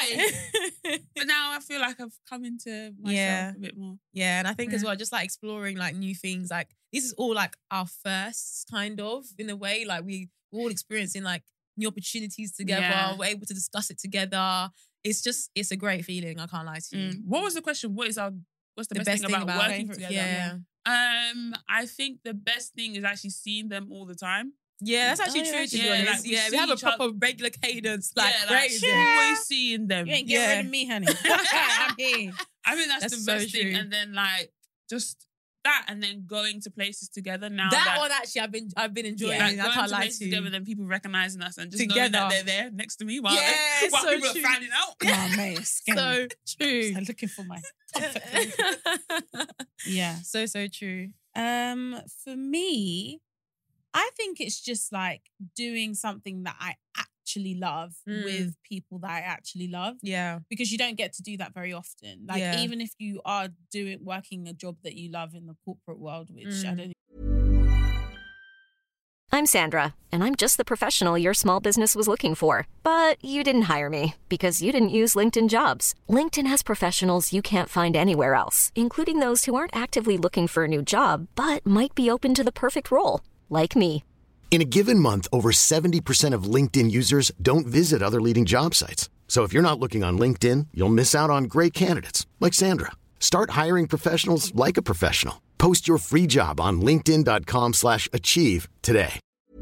H: shy. But now I feel like I've come into myself
K: Yeah.
H: a bit more.
K: Yeah, and I think as
H: Yeah.
K: well, just like exploring like new things. Like this is all like our firsts, kind of in a way. Like we we're all experiencing like new opportunities together.
H: Yeah.
K: We're able to discuss it together. It's just it's a great feeling. I can't lie to you.
H: Mm. What was the question? What is our what's the,
K: The
H: best, thing about, working
K: favorite-
H: together?
K: Yeah.
H: Um, I think the best thing is actually seeing them all the time.
K: Yeah, that's actually
J: Oh,
K: true.
J: yeah,
K: To
H: yeah,
K: be honest.
H: like, we
K: yeah, we
H: see
K: have a
H: each other-
K: proper regular cadence, like
H: yeah, like
K: crazy.
H: always seeing them.
J: You ain't getting
K: Yeah.
J: rid of me, honey. I'm here.
H: I think that's,
K: That's
H: the
K: so
H: best thing.
K: true.
H: And then like just that, and then going to places together now.
K: That,
H: that
K: one actually, I've been I've been enjoying.
H: like,
K: I
H: going
K: can't
H: to
K: lie
H: places
K: to you.
H: together, then people recognizing us and just
K: Together.
H: knowing that they're there next to me while,
K: Yeah,
H: while
K: so
H: people
K: true.
H: are finding out.
J: Oh, mate, it's scary.
K: So true.
J: I'm looking for my comfort. Yeah.
K: So so true.
J: Um, for me, I think it's just like doing something that I actually love
K: Mm.
J: with people that I actually love.
K: Yeah.
J: Because you don't get to do that very often. Like
K: Yeah.
J: even if you are doing working a job that you love in the corporate world, which I
K: Mm.
J: don't
L: I'm Sandra, and I'm just the professional your small business was looking for. But you didn't hire me because you didn't use LinkedIn Jobs. LinkedIn has professionals you can't find anywhere else, including those who aren't actively looking for a new job, but might be open to the perfect role, like me.
A: In a given month, over seventy percent of LinkedIn users don't visit other leading job sites. So if you're not looking on LinkedIn, you'll miss out on great candidates like Sandra. Start hiring professionals like a professional. Post your free job on linkedin.com slash achieve today.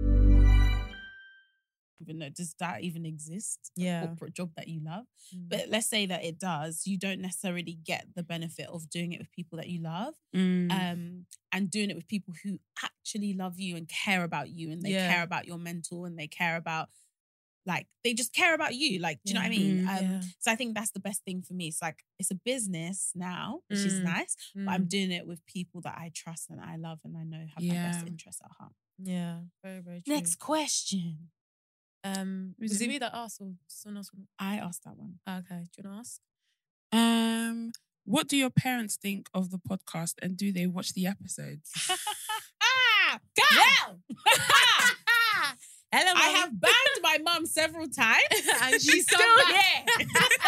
J: even know, does that even exist?
K: Yeah.
J: A corporate job that you love.
K: Mm.
J: But let's say that it does, you don't necessarily get the benefit of doing it with people that you love.
H: Mm.
J: Um, and doing it with people who actually love you and care about you, and they
K: Yeah.
J: care about your mental, and they care about, like, they just care about you. Like, do you know what I
K: Yeah.
J: mean?
K: Mm,
J: Um,
K: yeah.
J: So I think that's the best thing for me. It's like, it's a business now, which is
K: Mm.
J: nice, but I'm
K: Mm.
J: doing it with people that I trust and I love and I know have my best
H: Yeah.
J: interests at heart.
K: Yeah, very, very true.
J: Next question.
K: Um,
H: Who's
K: was
H: it
K: it
H: me?
K: me that asked or someone else?
J: I asked that one.
K: Ah, okay, do you want to ask?
H: Um, what do your parents think of the podcast, and do they watch the episodes?
J: Ah, well, I have banned my mum several times,
K: and
J: she's
K: come
J: still
K: back.
J: here.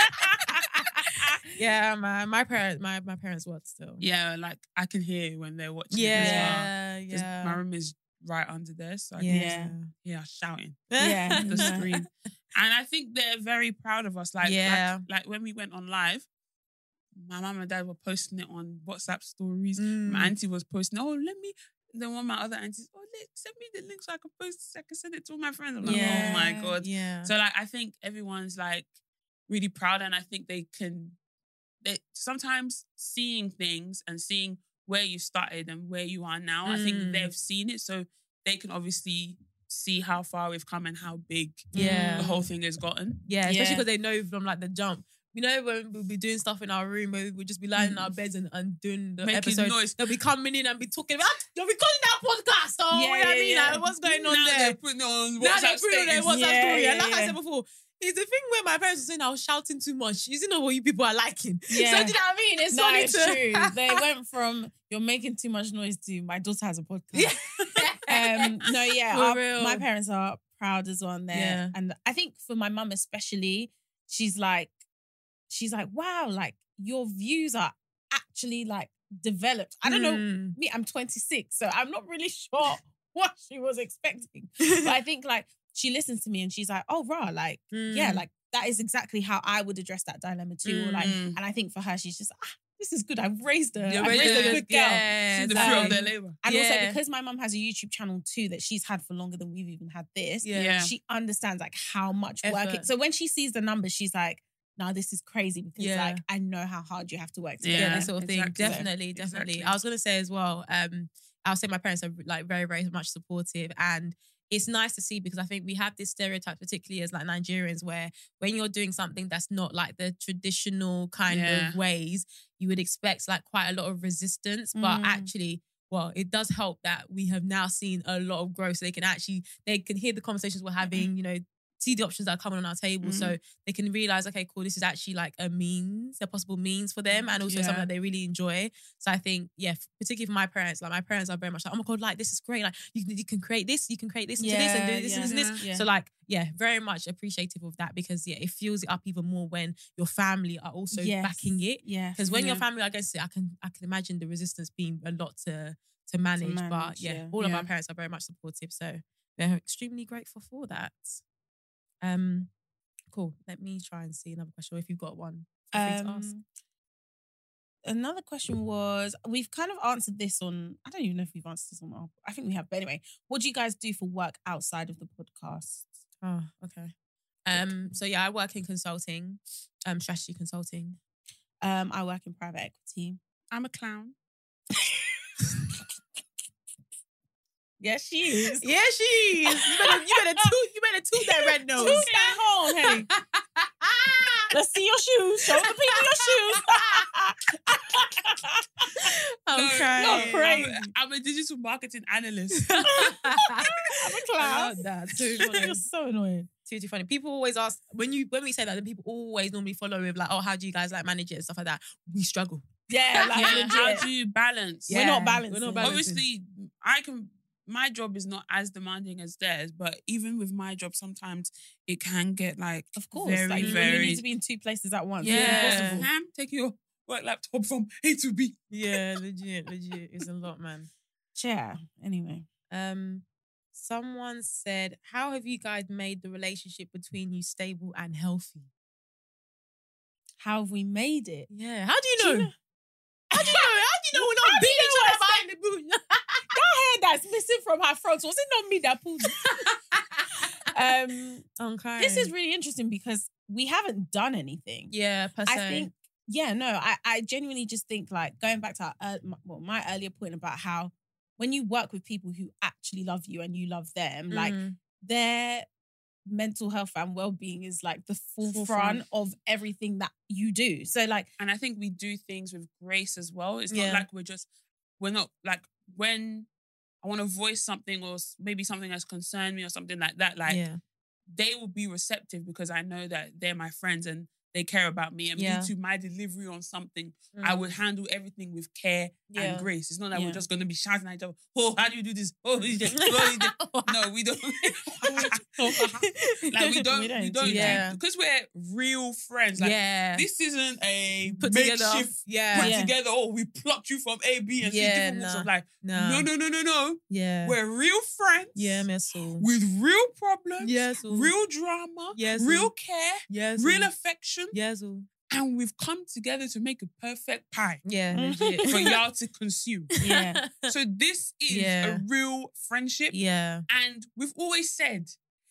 K: Yeah, my my parents, my my parents work still.
H: Yeah, like I can hear when they're watching.
K: Yeah,
H: it as well.
K: yeah.
H: My room is right under there, so I
K: Yeah.
H: can hear us shouting.
J: Yeah.
H: the screen. And I think they're very proud of us. Like,
K: Yeah.
H: like, like when we went on live, my mum and dad were posting it on WhatsApp stories.
K: Mm.
H: My auntie was posting, oh, let me. Then one of my other aunties, oh, let, send me the link so I can post. I can send it to all my friends. I'm like,
K: Yeah.
H: oh my god.
K: Yeah.
H: So like, I think everyone's like really proud, and I think they can. They sometimes seeing things and seeing where you started and where you are now. I think
K: Mm.
H: they've seen it, so they can obviously see how far we've come and how big
K: Yeah.
H: the whole thing has gotten.
K: Yeah, especially
J: Yeah.
K: because they know from like the jump. You know, when we'll be doing stuff in our room, where we'll just be lying in our beds and, and doing the
H: Making
K: episode.
H: noise.
K: They'll be coming in and be talking about, they'll be calling that podcast. Oh,
J: Yeah,
K: you know what I
J: yeah,
K: mean?
J: yeah.
K: Like, what's going on
H: Now
K: there?
H: they're putting it on
K: Now they're
H: WhatsApp
K: putting on their
H: status.
K: WhatsApp
J: Yeah,
K: story.
J: yeah,
K: And like I
J: yeah.
K: said before, it's the thing where my parents were saying I was shouting too much. You know what you people are liking.
J: Yeah.
K: So do you know what I mean? It's
J: No,
K: funny
J: it's
K: to...
J: true. They went from you're making too much noise to my daughter has a podcast. um, no, yeah,
K: For
J: our-
K: real.
J: my parents are proud as well. And they're-
K: Yeah.
J: and I think for my mum especially, she's like, she's like, wow, like your views are actually like developed. I don't know,
K: Mm.
J: me, I'm twenty-six, so I'm not really sure what she was expecting. But I think like she listens to me and she's like, oh, rah, like, yeah,
K: Mm.
J: like that is exactly how I would address that dilemma too. Or like,
H: Mm.
J: and I think for her, she's just, ah, this is good. I've raised her.
K: You're
J: I've raised
K: raising
J: a
K: a
J: good girl.
K: yeah,
H: See the fruit
J: Um,
H: of their labor.
J: And also
K: Yeah.
J: because my mum has a YouTube channel too that she's had for longer than we've even had this,
K: Yeah.
H: Yeah.
J: she understands like how much work
K: Effort.
J: it. So when she sees the numbers, she's like, no, this is crazy because
K: Yeah.
J: like I know how hard you have to work to
K: Yeah,
J: get
H: Yeah,
K: this sort of thing.
H: exactly.
K: Definitely, definitely.
H: Exactly.
K: I was gonna say as well, um, I'll say my parents are like very, very much supportive, and it's nice to see because I think we have this stereotype, particularly as like Nigerians, where when you're doing something that's not like the traditional kind
H: Yeah.
K: of ways, you would expect like quite a lot of resistance. But
J: Mm.
K: actually, well, it does help that we have now seen a lot of growth. So they can actually, they can hear the conversations we're having, you know, see the options that are coming on our table.
H: Mm.
K: So they can realize, okay, cool, this is actually like a means, a possible means for them, and also
H: Yeah.
K: something that they really enjoy. So I think, yeah, f- particularly for my parents, like my parents are very much like, oh my God, like this is great. Like you, can- you can create this, you can create this into this and do
J: Yeah,
K: this
J: yeah,
K: and this and this.
J: yeah.
K: So like, yeah, very much appreciative of that because yeah, it fuels it up even more when your family are also
J: Yes.
K: backing it.
J: Yeah.
K: Because when your
H: Yeah.
K: family are against it, I can I can imagine the resistance being a lot to to manage. but
J: manage,
K: yeah,
J: yeah.
K: all of
H: Yeah.
K: our parents are very much supportive. So we're extremely grateful for that. Um, cool. Let me try and see another question. If you've got one, feel free to ask.
J: Um, another question was, we've kind of answered this on, I don't even know if we've answered this on our, I think we have, but anyway, what do you guys do for work outside of the podcast?
K: Oh, okay. Um, so yeah, I work in consulting, um, strategy consulting.
J: Um, I work in private equity.
H: I'm a clown.
J: Yes, she is.
K: Yeah, she is. You better, you better toot, you better toot that red nose.
J: Toot that horn, honey. Let's see your shoes. Show the people your shoes.
K: I'm
H: No,
K: crying.
J: You're crazy.
H: I'm, I'm a digital marketing analyst.
J: I'm a
K: I
J: clown.
K: love that. Too funny.
J: You're so annoying.
K: Too, too funny. People always ask when you when we say that, then people always normally follow with like, oh, how do you guys like manage it and stuff like that? We struggle.
J: Yeah, like
H: yeah,
J: legit.
H: how do you balance?
J: We're not balancing.
K: We're not balancing.
H: Obviously, I can. My job is not as demanding as theirs, but even with my job, sometimes it can get like
J: Of course.
H: very,
J: like, you
H: very.
J: really need to be in two places at once.
K: Yeah.
J: It's impossible.
H: Cam, take your work laptop from A to B.
K: Yeah, legit, legit. It's a lot, man.
J: Yeah. Anyway.
K: Um, someone said, how have you guys made the relationship between you stable and healthy?
J: How have we made it?
K: Yeah. How do you know?
J: Do you know-
K: How do you know? How do you know we're not
J: How do you
K: beating each
J: know
K: other behind the boot?
J: That hair that's missing from her front, was it not me that pulled it? um,
K: Okay.
J: This is really interesting because we haven't done anything.
K: yeah, per se.
J: I think, yeah, no, I, I genuinely just think like going back to our, uh, my, well, my earlier point about how when you work with people who actually love you and you love them, like
K: Mhm.
J: their mental health and well-being is like the forefront,
H: Forefront.
J: of everything that you do. So like,
H: And I think we do things with grace as well. It's
K: Yeah.
H: not like we're just, we're not like when I want to voice something or s- maybe something that's concerned me or something like that, like
K: yeah.
H: they will be receptive because I know that they're my friends and they care about me. And
K: Yeah.
H: me too, my delivery on something,
K: Mm.
H: I would handle everything with care
K: Yeah.
H: and grace. It's not like
K: Yeah.
H: we're just going to be shouting at each other, oh, how do you do this? Oh, you did- oh, you did." No, we don't. Like, we don't, we don't, do
K: Yeah.
H: that. Because we're real friends. Like,
K: Yeah.
H: this isn't a
K: Put
H: makeshift,
K: together. Yeah.
H: put
K: Yeah.
H: together, oh, we plucked you from A, B, and C,
K: Yeah,
H: different walks
K: nah.
H: of life.
K: Nah.
H: No, no, no, no, no.
K: Yeah.
H: We're real friends.
K: Yeah, meso.
H: With real problems.
K: Yes. oh.
H: Real drama.
K: Yes.
H: Real
K: oh.
H: care.
K: Yes.
H: Real
K: oh.
H: affection.
K: Yes. oh.
H: And we've come together to make a perfect pie.
K: Yeah. legit.
H: For y'all to consume.
K: Yeah.
H: So this is
K: Yeah.
H: a real friendship.
K: Yeah.
H: And we've always said,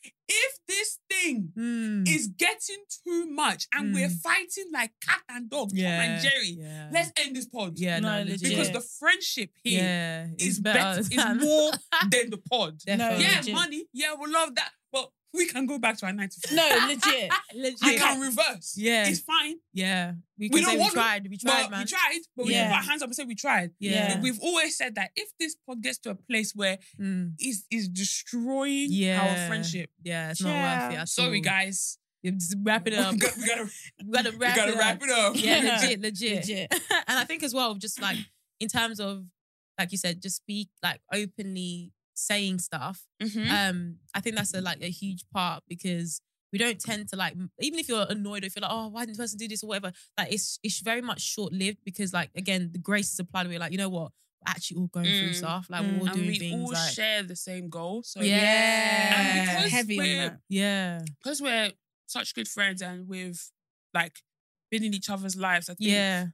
H: if this thing
K: Mm.
H: is getting too much and we're fighting like cat and dog, Tom
K: Yeah.
H: and Jerry,
K: Yeah.
H: let's end this pod.
K: Yeah, no,
J: No,
K: legit.
H: Because the friendship here
K: yeah,
H: is
K: it's
H: better, is
K: than-
H: more than the pod.
K: Definitely.
H: Yeah,
J: legit.
H: money. Yeah, we love that. But we can go back to our nine to five.
J: No, legit.
K: legit.
H: We can reverse.
K: Yeah.
H: It's fine.
K: Yeah, we
H: We
K: can
H: don't
K: say we
H: want to,
K: tried. We tried,
H: But
K: man.
H: we tried, but we
J: Yeah.
H: put our hands up and said we tried.
K: Yeah.
H: But we've always said that if this pod gets to a place where
K: Mm.
H: it's, it's destroying
K: Yeah.
H: our friendship,
K: Yeah, it's not
J: Yeah.
K: worth it. At
H: sorry
K: all.
H: guys,
K: Yeah, just wrap it up.
H: we gotta, we gotta,
K: We gotta
H: we
K: wrap
H: gotta
K: it
H: wrap
K: up.
H: it up.
K: Yeah, legit, legit.
J: Legit.
K: And I think as well, just like in terms of, like you said, just speak like openly saying stuff.
H: Mhm.
K: Um, I think that's a like a huge part because we don't tend to like, even if you're annoyed or if you're like, oh, why didn't the person do this or whatever, like it's it's very much short lived because like again, the grace is applied where you're like, you know what, we're actually all going through
H: Mm.
K: stuff, like
J: Mm.
K: we're all
H: And
K: doing
H: we
K: things
H: all
K: like
H: share the same goal. So
K: yeah,
H: And because
J: Heavy on
H: we're,
J: that.
K: yeah,
H: because we're such good friends and we've like been in each other's lives, I think
K: yeah,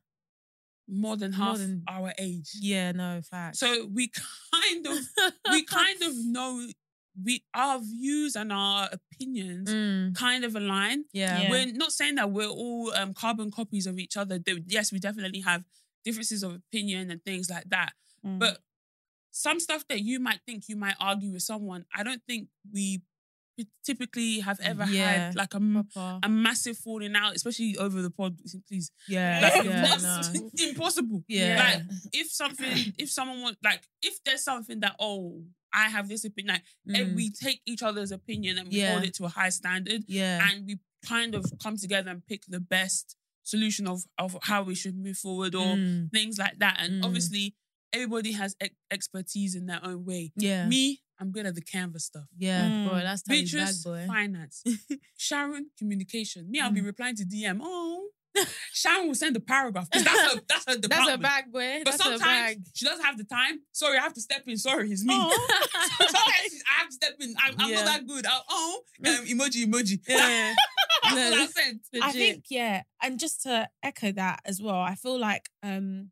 H: more than
K: More
H: half
K: than-
H: our age.
K: yeah. No fact.
H: So we kind of we kind of know we our views and our opinions
K: Mm,
H: kind of align.
K: yeah,
J: Yeah.
H: We're not saying that we're all um, carbon copies of each other. Though, yes, we definitely have differences of opinion and things like that.
J: Mm.
H: But some stuff that you might think you might argue with someone, I don't think we typically have ever
K: Yeah.
H: had like a, m-
K: Proper.
H: a massive falling out, especially over the pod. Please,
K: yeah,
H: like,
K: yeah,
H: that's
K: no.
H: impossible.
K: Yeah.
H: Like if something, if someone wants, like if there's something that oh, I have this opinion, like eh,
K: Mm.
H: we take each other's opinion and we
K: Yeah.
H: hold it to a high standard,
K: yeah,
H: and we kind of come together and pick the best solution of of how we should move forward or
K: Mm,
H: things like that. And
K: Mm.
H: obviously, everybody has ex- expertise in their own way.
K: yeah,
H: Me, I'm good at the Canva stuff.
K: yeah,
J: Mm.
K: bro. That's Tali's bag,
H: Beatrice,
K: boy.
H: finance. Sharon, communication. Me, I'll be
K: Mm.
H: replying to D M. Oh, Sharon will send a paragraph because that's her, that's her
K: That's
H: department.
K: a bag, boy.
H: But
K: That's a
H: sometimes
K: bag.
H: she doesn't have the time. Sorry, I have to step in. Sorry, it's me.
K: Oh.
H: Sometimes I have to step in. I'm, I'm
K: Yeah.
H: not that good. I'll, oh, um, emoji, emoji.
K: Yeah.
H: That's
K: No,
H: what I
K: that's-
H: sent.
J: I
K: Legit.
J: think, yeah, and just to echo that as well, I feel like um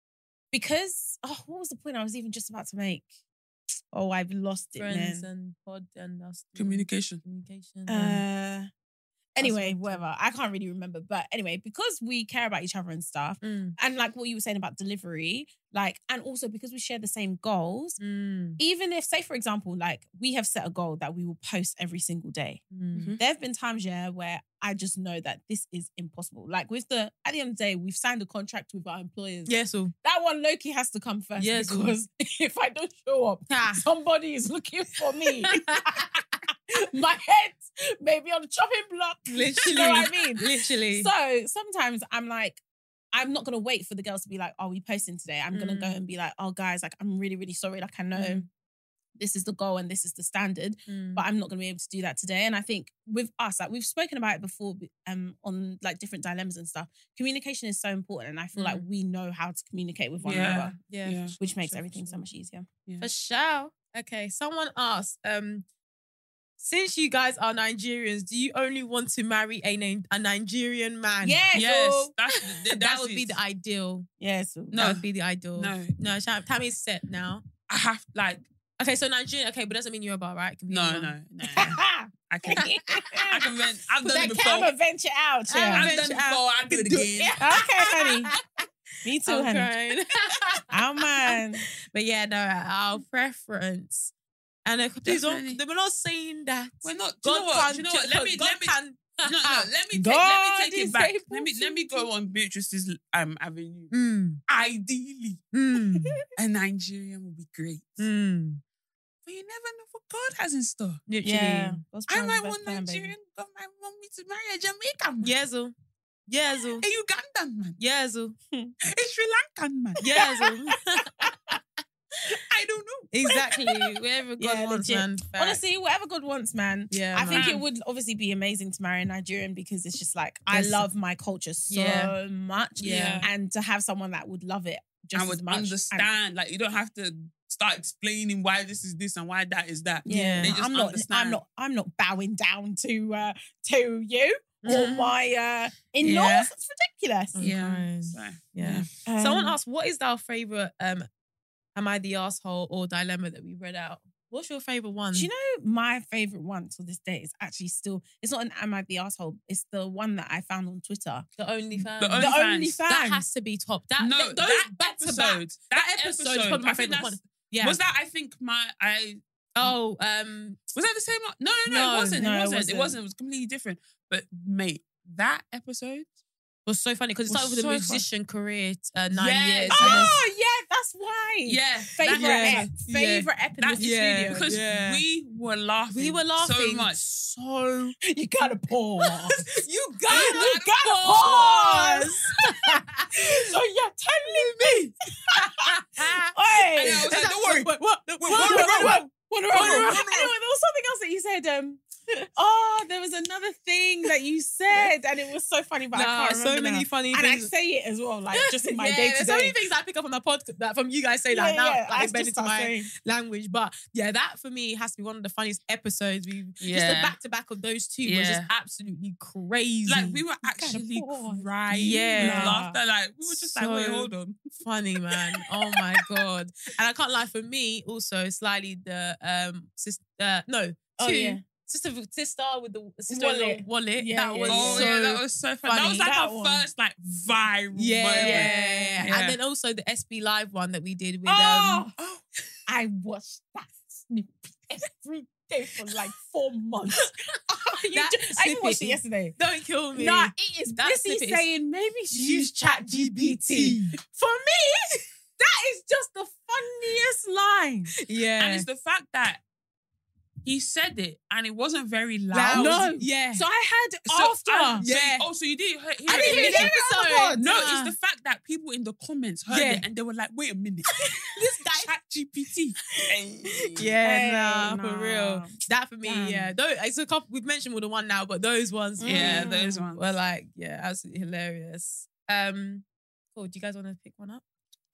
J: because oh, what was the point I was even just about to make? Oh, I've lost it,
K: Friends
J: man.
K: and pod and us.
H: Communication.
K: Communication. and-
J: Uh, anyway,
K: what-
J: whatever. I can't really remember, but anyway, because we care about each other and stuff,
K: Mm,
J: and like what you were saying about delivery, like, and also because we share the same goals.
K: mm,
J: Even if, say, for example, like we have set a goal that we will post every single day.
K: mm.
J: There have been times, yeah, where I just know that this is impossible. Like with the, at the end of the day, we've signed a contract with our employers.
K: Yeah, so
J: That one, Loki, has to come first.
K: Yes.
J: Because if I don't show up,
K: Ah.
J: somebody is looking for me. My head may be on the chopping block.
K: literally,
J: You know what I mean?
K: literally.
J: So sometimes I'm like, I'm not gonna wait for the girls to be like, "Are we posting today?" I'm gonna go
K: Mm.
J: and be like, "Oh, guys, like I'm really, really sorry. Like I know
K: Mm.
J: this is the goal and this is the standard,
K: Mm.
J: but I'm not gonna be able to do that today." And I think with us, like we've spoken about it before, um, on like different dilemmas and stuff. Communication is so important, and I feel like we know how to communicate with one
H: Yeah.
J: another,
K: yeah,
H: Yeah.
J: which makes
K: sure,
J: everything so
K: sure.
J: much easier.
K: For sure. Okay, someone asked, um, since you guys are Nigerians, do you only want to marry a Ni- a Nigerian man?
J: Yes,
H: Yes,
J: so-
H: that's, th-
K: that
H: that's
K: would be
H: it.
K: the ideal.
J: Yes.
K: That
H: No.
K: would be the ideal.
H: No.
K: no. Sham- Tammy's set now.
H: I have like
K: Okay, so Nigerian. Okay, but doesn't mean you're about right. It can be
H: no,
K: anyone.
H: no, no. I can. I can. Vent. I've done
J: that
H: it before.
J: camera venture out.
K: I'm
J: Yeah.
H: I've
K: venture
H: done it
K: out.
H: before. I'll do it again.
J: Okay, honey. Me too,
K: I'm
J: honey.
K: crying.
J: I don't mind.
K: But yeah, no, our preference. And uh, please don't.
H: Definitely.
K: We're not saying that.
H: We're not. Do you know what? Do you know what? Let me.
K: God
H: Let me.
K: can.
H: No, no. Let me. Take,
J: God
H: let me take
J: is
H: it back.
J: able
H: Let me. Let me go on Beatrice's um avenue.
K: Mm,
H: Ideally,
K: mm,
H: a Nigerian would be great,
K: mm.
H: but you never know what God has in store.
K: Literally.
J: Yeah.
H: I might want Nigerian. God might want me to marry a Jamaican.
K: Yes, oh. Yeah, Zoo.
I: A Ugandan man.
K: Yeah, Zoo.
I: A Sri Lankan man.
K: Yeah, Zoo.
I: I don't know.
K: Exactly. Whatever God
J: Yeah,
K: wants,
J: legit.
K: man. Fact.
J: Honestly, whatever God wants, man.
K: Yeah,
J: I think
K: man.
J: it would obviously be amazing to marry a Nigerian because it's just like I
K: Yes.
J: love my culture so
K: Yeah.
J: much.
K: Yeah.
J: And to have someone that would love it just
I: I
J: as
I: would
J: much.
I: understand. Like you don't have to start explaining why this is this and why that is that.
J: Yeah,
I: They just
J: I'm not.
I: understand.
J: I'm not. I'm not bowing down to uh, to you or
K: Mhm.
J: my uh, in-laws.
K: Yeah.
J: It's ridiculous.
K: Yeah.
I: So,
K: Yeah.
J: Um,
K: Someone asked, what is our favorite um am I the asshole or dilemma that we read out? What's your favorite one?
J: Do you know my favorite one till this day is actually still? It's not an "Am I the asshole?" It's the one that I found on Twitter.
K: The OnlyFans.
I: The
J: The
I: OnlyFans.
J: OnlyFans.
K: That has to be top. That
I: No,
K: th- those
I: that
K: back to
I: episode,
K: back.
I: that
K: That episode is
I: episode,
K: probably my
I: I think
K: favorite
I: that's-
K: one. Yeah.
I: Was that? I think my I
K: Oh, um,
I: was that the same one? No, no, no,
K: No,
I: it wasn't.
J: no,
I: it
J: it
I: wasn't. It
J: wasn't.
I: wasn't. It was completely different. But mate, that episode
K: was so funny because it
I: Was
K: started with
I: so
K: a
I: fun.
K: musician career, uh, nine
I: Yes.
K: years.
I: Yes.
K: and then-
J: Oh yeah, that's why.
I: Yeah,
J: favorite
I: that-
J: ep.
K: yeah.
J: Favorite ep in
I: That's
J: the
K: yeah.
J: studio.
I: because
K: Yeah.
I: we were laughing.
K: We were
I: so
K: laughing
I: much. So
J: You gotta pause.
K: you
J: you
K: got
J: gotta pause. So you're telling me? Hey,
I: And I was like, don't worry.
J: What? What?
I: What-
J: What?
I: what-
J: What?
I: what-
J: What? What?
I: what- what-
J: Anyway,
I: what-
J: there was something else that you said. Um, oh, there was another thing that you said, and it was so funny, but I
K: Nah,
J: can't remember
K: so many
J: now.
K: funny
J: and
K: things.
J: I say it as well, like just in my
K: yeah,
J: day to
K: there's so many
J: day.
K: things I pick up on the podcast that from you guys say like
J: Yeah,
K: now,
J: yeah, I
K: like
J: just
K: embedded into
J: start
K: my
J: saying.
K: language. But yeah, that for me has to be one of the funniest episodes. We just the
I: Yeah.
K: back to back of those two was just
I: Yeah.
K: absolutely crazy.
I: like we were actually
J: pause.
I: crying.
K: Yeah.
I: with laughter. Like we were just like, wait,
K: So
I: hold on.
K: funny, man. Oh my god! And I can't lie, for me also slightly the um sister. Uh, no,
J: Oh,
K: two
J: yeah.
K: sister sister with the sister
J: Wallet.
K: wallet. wallet.
J: Yeah,
K: that
J: yeah,
K: was
J: yeah.
I: Oh
K: so
I: yeah, that was so fun. That
K: funny.
I: was like
J: That
I: our
J: one.
I: first like viral
K: yeah,
I: moment.
K: yeah.
I: Yeah.
K: And then also the S B Live one that we did with
J: Oh,
K: um.
J: I watched that snippet every day for like four months. You
K: That
J: ju- I even watched it
K: snippet.
J: yesterday.
K: Don't kill me.
J: Nah, it is
K: That
J: Blissy
K: snippet is-
J: saying maybe she use Chat G P T. For me, that is just the funniest line.
K: Yeah.
I: And it's the fact that he said it and it wasn't very
K: Loud.
I: loud.
J: No.
K: Yeah.
J: So I had
I: So-
J: after.
I: and- so-
K: Yeah.
I: Oh, so you didn't hear, hear
J: I
I: it
J: didn't
I: in
J: even
I: the
J: hear it on the pod.
I: No,
K: Nah.
I: it's the fact that people in the comments heard
K: Yeah.
I: it and they were like, wait a minute.
K: This guy.
I: Chat G P T.
K: Yeah,
J: Hey,
K: nah, for
J: nah.
K: real. That for me,
J: Damn.
K: yeah. Though it's a couple. We've mentioned more than one now, but those ones,
I: Yeah,
K: mm,
I: those ones.
K: were like, yeah, absolutely hilarious. Um, cool. Do you guys want to pick one up?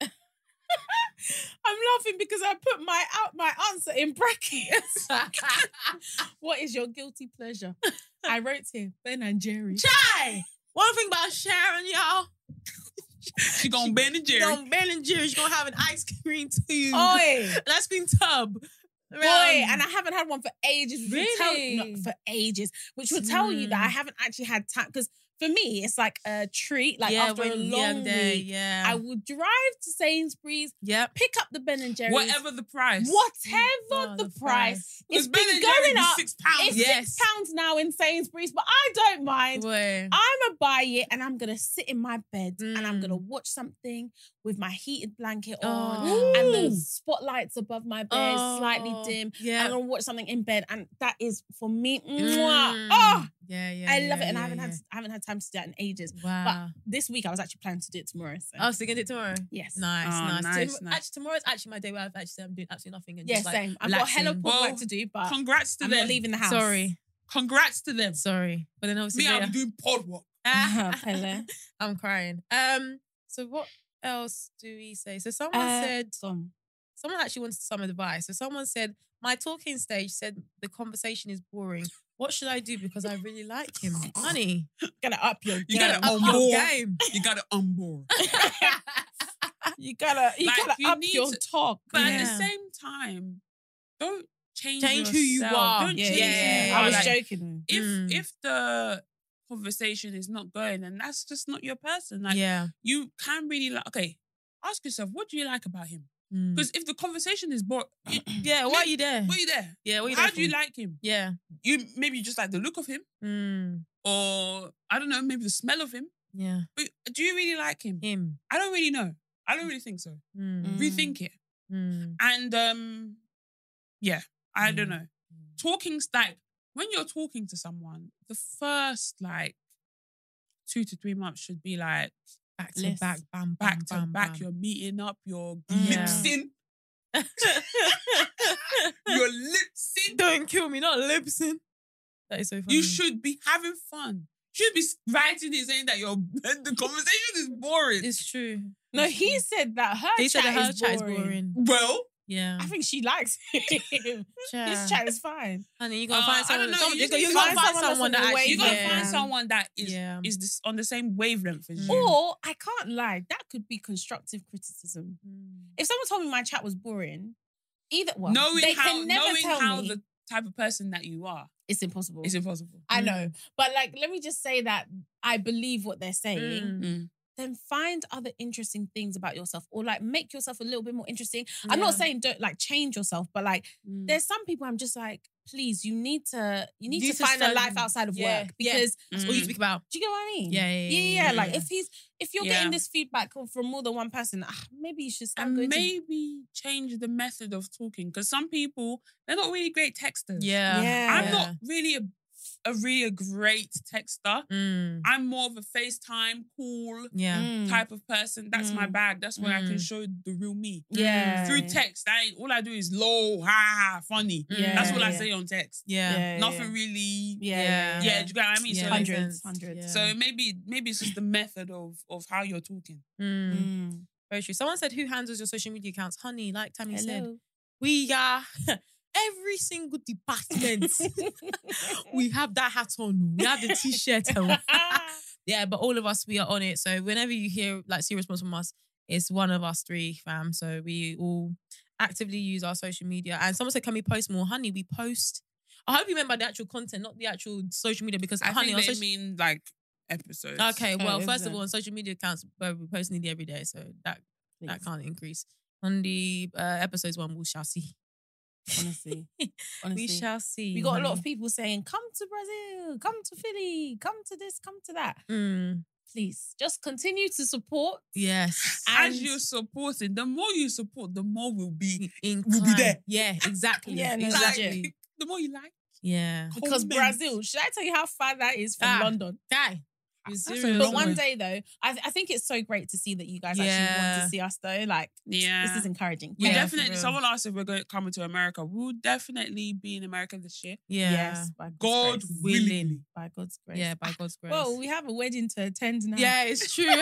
J: I'm laughing because I put my out my answer in brackets. What is your guilty pleasure? I wrote here Ben and Jerry.
K: Chai. One thing about Sharon, y'all.
I: She gonna Ben and
K: She
I: Jerry.
K: gonna Ben and Jerry. She's gonna have an ice cream tube.
J: Oi.
K: An ice cream tub.
J: Boy, and I haven't had one for ages. Which would tell,
K: Really?
J: not for ages, which would tell you that I haven't actually had time. Because for me, it's like a treat. Like
K: yeah,
J: after a
K: when-
J: long
K: yeah, day,
J: week,
K: yeah.
J: I would drive to Sainsbury's,
K: yep.
J: pick up the Ben and Jerry's,
I: Whatever the price.
J: whatever
K: Oh,
J: the,
K: the
J: price.
I: Because
J: It's
I: Ben
J: been
I: and Jerry
J: going
I: be
J: up.
I: six pounds.
J: It's
K: Yes.
J: six pounds now in Sainsbury's, but I don't mind.
K: Boy.
J: I'm gonna buy it and I'm gonna sit in my bed and I'm
K: Mm.
J: gonna watch something with my heated blanket
K: Oh.
J: on and the
K: Ooh.
J: spotlights above my bed slightly
K: Oh,
J: dim.
K: yeah.
J: I'm gonna watch something in bed, and that is for me.
K: Mm.
J: Mwah. Oh,
K: Yeah, yeah.
J: I love
K: yeah,
J: it, and I
K: yeah,
J: haven't
K: yeah.
J: had I haven't had time to do that in ages.
K: Wow.
J: But this week I was actually planning to do it tomorrow. So.
K: Oh, so you're gonna do it tomorrow?
J: Yes.
K: Nice,
I: Oh,
K: nice.
I: nice,
K: Tom-
I: nice.
K: Actually, tomorrow's actually my day where I've actually said I'm doing absolutely nothing and
J: Yeah,
K: just like
J: same. I've got hella
K: relaxing.
J: work
I: Well,
J: to do, but
I: Congrats to
J: I'm
I: them.
J: not leaving the house.
K: Sorry,
I: Congrats to them.
K: sorry. But then obviously
I: Me,
K: later-
I: I'm doing pod work.
J: Pele.
K: I'm crying. Um. So what else do we say? So someone
J: Uh,
K: said
J: Some.
K: someone actually wanted some advice. So someone said my talking stage said the conversation is boring. What should I do because I really like him, honey?
J: Gotta up your
I: You
J: game.
I: gotta
K: Up
I: on
K: your
I: board.
K: game.
I: You gotta on board.
J: You gotta you
I: Like,
J: gotta
I: you
J: up
I: need
J: your
I: to-
J: talk.
I: But at
K: Yeah.
I: the same time, don't change,
K: Change who you
I: yourself.
K: are.
I: Don't
K: Yeah,
I: change
K: yeah,
I: who
K: yeah,
I: you
K: yeah.
I: are.
J: I was
I: Like,
J: joking.
I: If
K: Mm.
I: if the conversation is not going, then that's just not your person. Like
K: yeah.
I: you can really like. Okay, ask yourself, what do you like about him?
K: Mm.
I: Because if the conversation is boring,
K: Yeah. Why are you there?
I: why are you there?
K: Yeah. What are you
I: How
K: there
I: do you
K: for?
I: like him?
K: Yeah.
I: You maybe you just like the look of him,
K: Mm.
I: or I don't know, maybe the smell of him.
K: Yeah.
I: But do you really like him?
K: Him.
I: I don't really know. I don't really think so.
K: Mm.
I: Rethink it.
K: Mm.
I: And um, yeah, I don't
K: Mm.
I: know. Talking's like when you're talking to someone, the first like
H: two to three months should be like
K: back to
H: list.
K: back, bam, bam,
H: back to
K: bam,
H: back.
K: bam.
H: You're meeting up. You're
K: Yeah.
H: lipsing. You're lipsing.
K: Don't kill me, not lipsing. That is so funny.
H: You should be having fun. You should be writing it saying that your the conversation is boring.
K: It's true.
J: No, he said that her
K: He said
J: chat,
K: that her
J: is,
K: chat
J: boring.
K: is boring.
H: Well,
K: Yeah.
J: I think she likes him.
K: Yeah.
J: His chat is fine.
K: Honey, you gotta
H: Uh,
K: find
H: I
K: someone.
H: don't know,
K: some-
H: you
K: You gotta
H: just
K: you gotta
J: find
K: find
J: someone
K: someone that
J: that's on the
K: actually.
H: you gotta
J: Yeah.
H: find someone that is
K: Yeah.
H: is this on the same wavelength as you.
J: Or I can't lie, that could be constructive criticism.
K: Mm.
J: If someone told me my chat was boring, either well,
H: knowing
J: they
H: how
J: can never
H: knowing
J: tell
H: how
J: me
H: the type of person that you are,
J: it's impossible.
H: it's impossible.
J: I know, but like, let me just say that I believe what they're saying.
H: Mm.
J: Then find other interesting things about yourself, or like make yourself a little bit more interesting. I'm not
K: Yeah.
J: saying don't like change yourself, but like
H: Mm.
J: there's some people I'm just like, please, you need to you need
K: You
J: to
K: need to
J: find a
K: study.
J: life outside of
K: Yeah,
J: work
K: yeah.
J: because
K: That's what you speak about.
J: do you get what I mean?
K: Yeah, yeah, yeah,
J: yeah.
K: yeah, yeah,
J: Like
K: yeah.
J: if he's if you're
H: Yeah.
J: getting this feedback from more than one person, ah, maybe you should start
H: And
J: going to
H: maybe change the method of talking, because some people, they're not really great texters.
K: Yeah.
J: Yeah.
H: I'm
K: Yeah.
H: not really a, a really a great texter.
K: Mm.
H: I'm more of a FaceTime, cool
K: Yeah.
J: Mm.
H: type of person. That's my
J: Mm.
H: bag. That's where I can
K: Mm.
H: show the real me.
J: Yeah.
H: Through text, I ain't, all I do is low, ha, ha, funny.
J: Yeah,
H: That's all I
J: yeah.
H: say on text.
K: Yeah.
J: Yeah,
H: Nothing
J: yeah.
H: really.
J: Yeah,
K: Yeah.
H: Yeah, do you get what I mean?
K: Yeah.
H: So,
K: Makes
J: hundreds,
K: sense.
J: hundreds.
K: Yeah.
H: so maybe maybe it's just the method of of how you're talking.
K: Mm.
J: Mm.
K: Very true. Someone said, "Who handles your social media accounts?" Honey, like Tammy said,
J: Hello.
K: we are every single department. We have that hat on. We have the t-shirt on. Yeah, but all of us, we are on it. So whenever you hear like see a response from us, it's one of us three, fam. So we all actively use our social media. And someone said, "Can we post more?" Honey, we post. I hope you remember the actual content, not the actual social media, because
H: I
K: honey,
H: think
K: on
H: they
K: social-
H: mean like episodes.
K: Okay, well,
J: Oh, is
K: first
J: it?
K: of all, on social media accounts, where we post nearly every day, so that that
J: Please.
K: can't increase. On the uh, episodes one, we shall see.
J: Honestly. Honestly.
K: We shall see.
J: We got a lot
K: honey.
J: of people saying, come to Brazil, come to Philly, come to this, come to that.
K: Mm,
J: Please, just continue to support.
K: yes.
H: As
J: And-
H: you're supporting, the more you support, the more we'll be.
K: Inclined.
H: We'll be there.
K: Yeah, exactly.
J: Yeah, no,
K: exactly.
J: legit.
H: The more you like.
K: Yeah.
J: Because
H: Comment.
J: Brazil, should I tell you how far that is from
K: Ah,
J: London?
K: Guy. You're
H: That's a
K: serious.
J: But
H: long
J: one
H: way.
J: day though, I, I think it's so great to see that you guys actually
K: Yeah.
J: want to see us though. Like,
H: Yeah.
J: this is encouraging.
H: We
K: Yeah, for
H: definitely,
K: real.
H: someone asked if we're going coming to America. We'll definitely be in America this year.
K: Yeah.
J: Yes, by God's
H: God
J: grace.
K: willing.
H: willing.
J: By God's grace.
K: Yeah, by God's grace.
J: Well, we have a wedding to attend now.
K: yeah, it's true.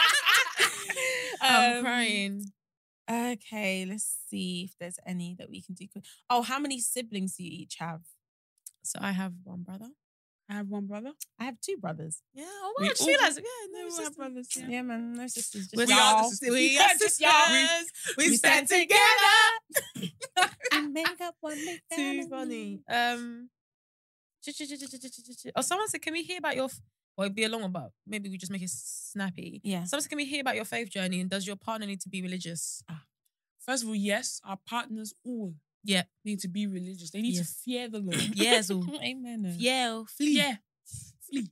K: I'm
J: Um,
K: crying.
J: Okay, let's see if there's any that we can do. quick. Oh, how many siblings do you each have?
K: So I have one brother.
H: I have one brother.
J: I have two brothers.
K: Yeah, oh,
H: We
K: I just
H: all-
K: realized. Yeah,
H: We
K: no
H: all have
K: sisters.
H: brothers. Yeah.
J: Yeah, man, no sisters. Just
K: We're
J: y'all.
K: y'all. We are
J: Just
K: sisters.
J: y'all.
K: We,
J: We
K: stand
J: stand
K: together.
J: We make up one big
K: Too
J: family.
K: funny. Um, ch- ch- ch- ch- ch- ch- ch- ch- oh, someone said, "Can we hear about your?" F-? Well, it'd be a long one, but maybe we just make it snappy.
J: Yeah.
K: Someone said, "Can we hear about your faith journey? And does your partner need to be religious?"
H: First of all, yes, our partners all
K: Yeah.
H: need to be religious. They need
K: Yeah.
H: to fear the Lord.
K: Yes. oh.
J: Amen.
K: Yeah. Flee.
H: Yeah. Flee.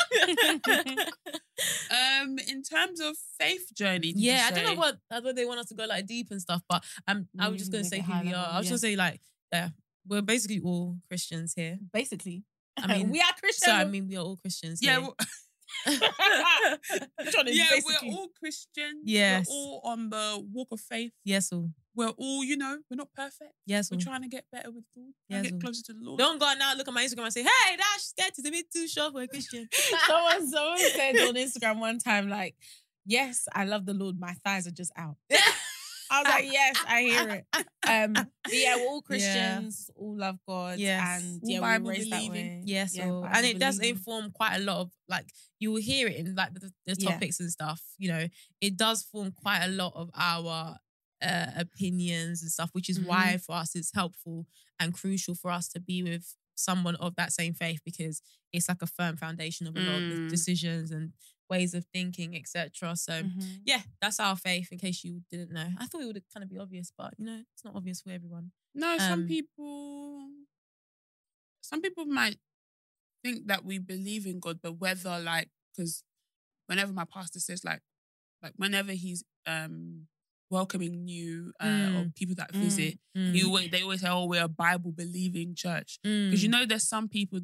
H: um, in terms of faith journey, did you
K: Yeah, I don't know
H: say?
K: what I don't know they want us to go like deep and stuff, but um, I was
J: Mm,
K: just gonna
J: make
K: say
J: it
K: who
J: high
K: we are.
J: level,
K: I was
J: yeah.
K: gonna say like, yeah, we're basically all Christians here.
J: Basically.
K: I mean,
J: we are Christians.
K: So I mean, we are all Christians.
H: Yeah,
K: here.
H: well,
J: Which one is
H: yeah,
J: basically?
H: we're all Christians.
K: Yes.
H: We're all on the walk of faith.
K: yes, all.
H: We're all, you know, we're not perfect.
K: Yes,
H: We're
K: all.
H: trying to get better with God. Trying
K: Yes,
H: to
K: all.
H: get closer to the Lord.
K: Don't go out now, look at my Instagram and say, "Hey, that skirt is a bit too short for a Christian."
J: someone, someone said on Instagram one time, like, yes, I love the Lord. My thighs are just out. I was like, yes, I hear it. Um, but yeah, we're all Christians, all love God.
K: Yes.
J: And
H: All
J: yeah,
H: Bible
J: we're raised that
H: believing.
J: way.
K: Yes,
J: Yeah,
K: all.
J: Bible
K: and it does
J: believing.
K: inform quite a lot of like you will hear it in like the, the
J: Yeah.
K: topics and stuff. You know, it does form quite a lot of our uh, opinions and stuff, which is
J: Mm-hmm.
K: why for us it's helpful and crucial for us to be with someone of that same faith because it's like a firm foundation of a lot of the
H: Mm.
K: decisions and ways of thinking, et cetera. So
J: Mhm.
K: yeah, that's our faith. In case you didn't know, I thought it would kind of be obvious, but you know, it's not obvious for everyone.
H: No, some
K: Um,
H: people, some people might think that we believe in God, but whether like, because whenever my pastor says like, like whenever he's um welcoming new uh, or
K: Mm.
H: people that
J: Mm.
H: visit,
K: Mm.
H: he always, they always say, "Oh, we're a Bible believing church," because you know there's some people that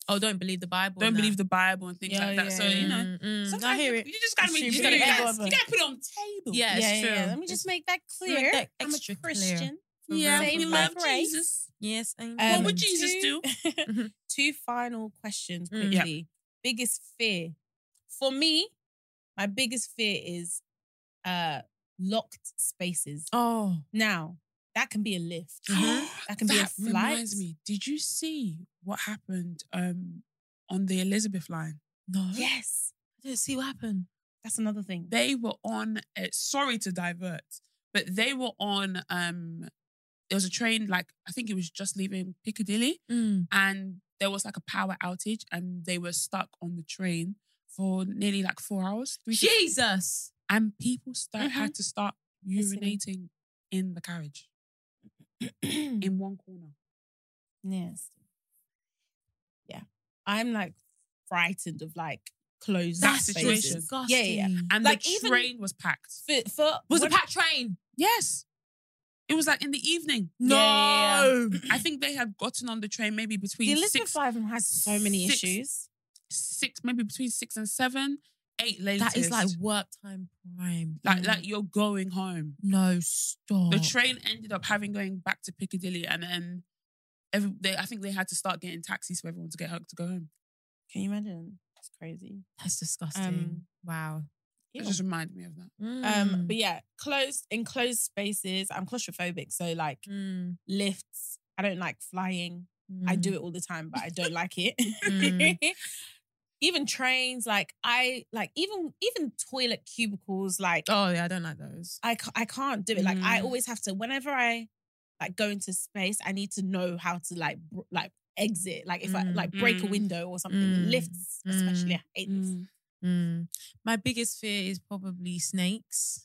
K: Oh, don't believe the Bible.
H: Don't
K: and
H: believe
K: that.
H: the Bible and things
J: Yeah,
H: like that.
J: yeah,
H: So,
J: yeah.
H: you know,
K: Mm, mm.
H: sometimes
K: I hear
H: you,
K: it.
H: you just gotta
J: It's
H: make
J: true,
H: you,
J: but
H: gotta,
J: it
H: you,
J: ain't
H: gotta,
J: over.
H: you gotta put it on the table.
K: Yeah, it's
J: yeah, yeah,
K: true.
J: yeah. Let me just make that clear.
K: Make that
J: I'm a
K: extra clear.
J: Christian.
H: Yeah,
J: Saved
H: we
J: by
H: love
J: grace.
H: Jesus.
K: Yes, amen.
H: What
J: Um,
H: would Jesus
J: two-
H: do?
J: Two final questions
K: Mm.
J: quickly. Biggest fear. For me, my biggest fear is uh locked spaces.
K: Oh.
J: Now, that can be a lift.
K: Mhm.
J: That can be a
H: That
J: flight.
H: reminds me. Did you see what happened um, on the Elizabeth line?
K: No.
J: Yes.
K: I didn't see what happened.
J: That's another thing.
H: They were on. Uh, sorry to divert, but they were on. Um, there was a train, like I think it was just leaving Piccadilly,
K: Mm.
H: and there was like a power outage, and they were stuck on the train for nearly like four hours. Three to-
K: Jesus.
H: and people start had
J: Mhm.
H: to start
J: Listening.
H: urinating in the carriage in one corner.
J: Yes. Yeah. I'm like frightened of like closed
H: That
J: spaces.
H: situation.
K: Disgusting.
J: Yeah, yeah, yeah.
H: And
J: Like,
H: the
J: even-
H: train was packed.
J: For, for
K: Was
J: when-
K: a packed train?
H: Yes. It was like in the evening.
K: No.
J: Yeah, yeah,
H: I think they had gotten on the train maybe
J: the
H: between
J: Elizabeth
H: six,
J: line has so many
H: six-
J: issues.
H: six, maybe between six and seven, eight latest.
K: That is like work time prime.
H: like, like you're going home.
K: No, stop.
H: The train ended up having going back to Piccadilly, and then every they, I think they had to start getting taxis for everyone to get to go home.
J: Can you imagine? It's crazy.
K: That's disgusting.
J: Um,
K: wow.
H: It just reminded me of that.
J: Um,
K: Mm.
J: but yeah, closed enclosed spaces. I'm claustrophobic, so like
K: Mm.
J: lifts. I don't like flying. I do
K: Mm.
J: it all the time, but I don't like it.
K: Mm.
J: Even trains, like I like even even toilet cubicles. Like
K: Oh yeah, I don't like those.
J: I ca- I can't do it. Like I
H: Mm.
J: always have to. Whenever I like go into space, I need to know how to like br- like exit. Like if I
K: Mm.
J: like break a
H: Mm.
J: window or something.
K: Mm.
J: Lifts, especially. I hate lifts.
H: Mm.
K: Mm. My biggest fear is probably snakes.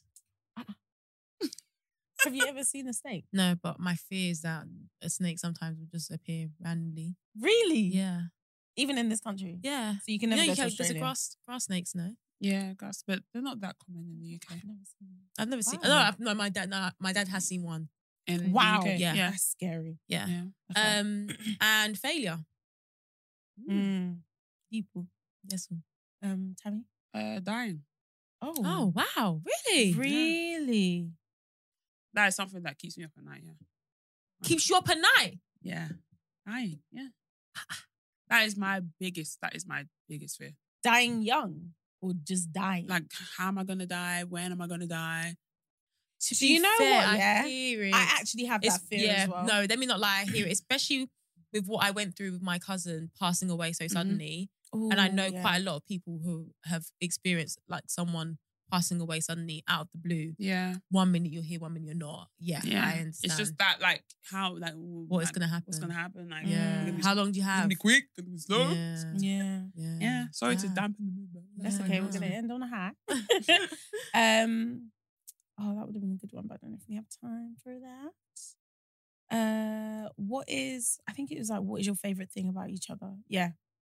J: Have you ever seen a snake?
K: No, but my fear is that a snake sometimes will just appear randomly.
J: Really?
K: Yeah.
J: Even in this country.
K: Yeah.
J: So you can never
K: no,
J: go
K: you
J: to
K: can, there's a
J: Australia.
K: grass grass snakes, no?
H: Yeah, gas, but they're not that common in the U K.
J: I've never seen them.
K: I've never seen
J: Wow.
K: no, I've, no, my dad no, my dad has seen one.
H: In
J: Wow.
H: the U K.
K: Yeah.
H: yeah,
J: That's scary.
K: Yeah.
H: yeah.
J: Okay.
K: Um and failure.
J: Mm. People.
K: Yes.
J: Um, Tammy.
H: Uh, dying.
J: Oh.
K: Oh wow, really?
J: Really?
H: That is something that keeps me up at night. Yeah,
K: Keeps you up at night.
H: yeah, dying. Yeah, that is my biggest. That is my biggest fear.
J: Dying young or just dying?
H: Like, how am I gonna die? When am I gonna die?
K: To
J: Do
K: be
J: you know
K: fair,
J: what,
K: I
J: yeah?
K: hear it.
J: I actually have
K: It's-
J: that fear
K: yeah,
J: as well.
K: No, let me not lie. I hear it, especially with what I went through with my cousin passing away so suddenly. And I
J: Ooh,
K: know
J: yeah.
K: quite a lot of people who have experienced like someone passing away suddenly out of the blue.
H: Yeah,
K: One minute you're here, one minute you're not. Yeah,
H: yeah.
K: I understand.
H: It's just that, like, how, like, w-
K: What is
H: like,
K: gonna happen?
H: What's gonna happen? Like,
K: Yeah.
H: gonna be-
K: How long do you
H: Gonna
K: have?
H: be quick? Gonna be slow?
K: Yeah.
J: Yeah.
K: Yeah.
H: Yeah. Sorry to
K: Yeah.
H: dampen the mood, but
J: That's
K: Yeah,
J: okay.
K: I
J: We're gonna
K: know.
J: end on a high. um, oh, that would have been a good one, but I don't know if we have time for that. Uh, what is? I think it was like, what is your favorite thing about each other? Yeah.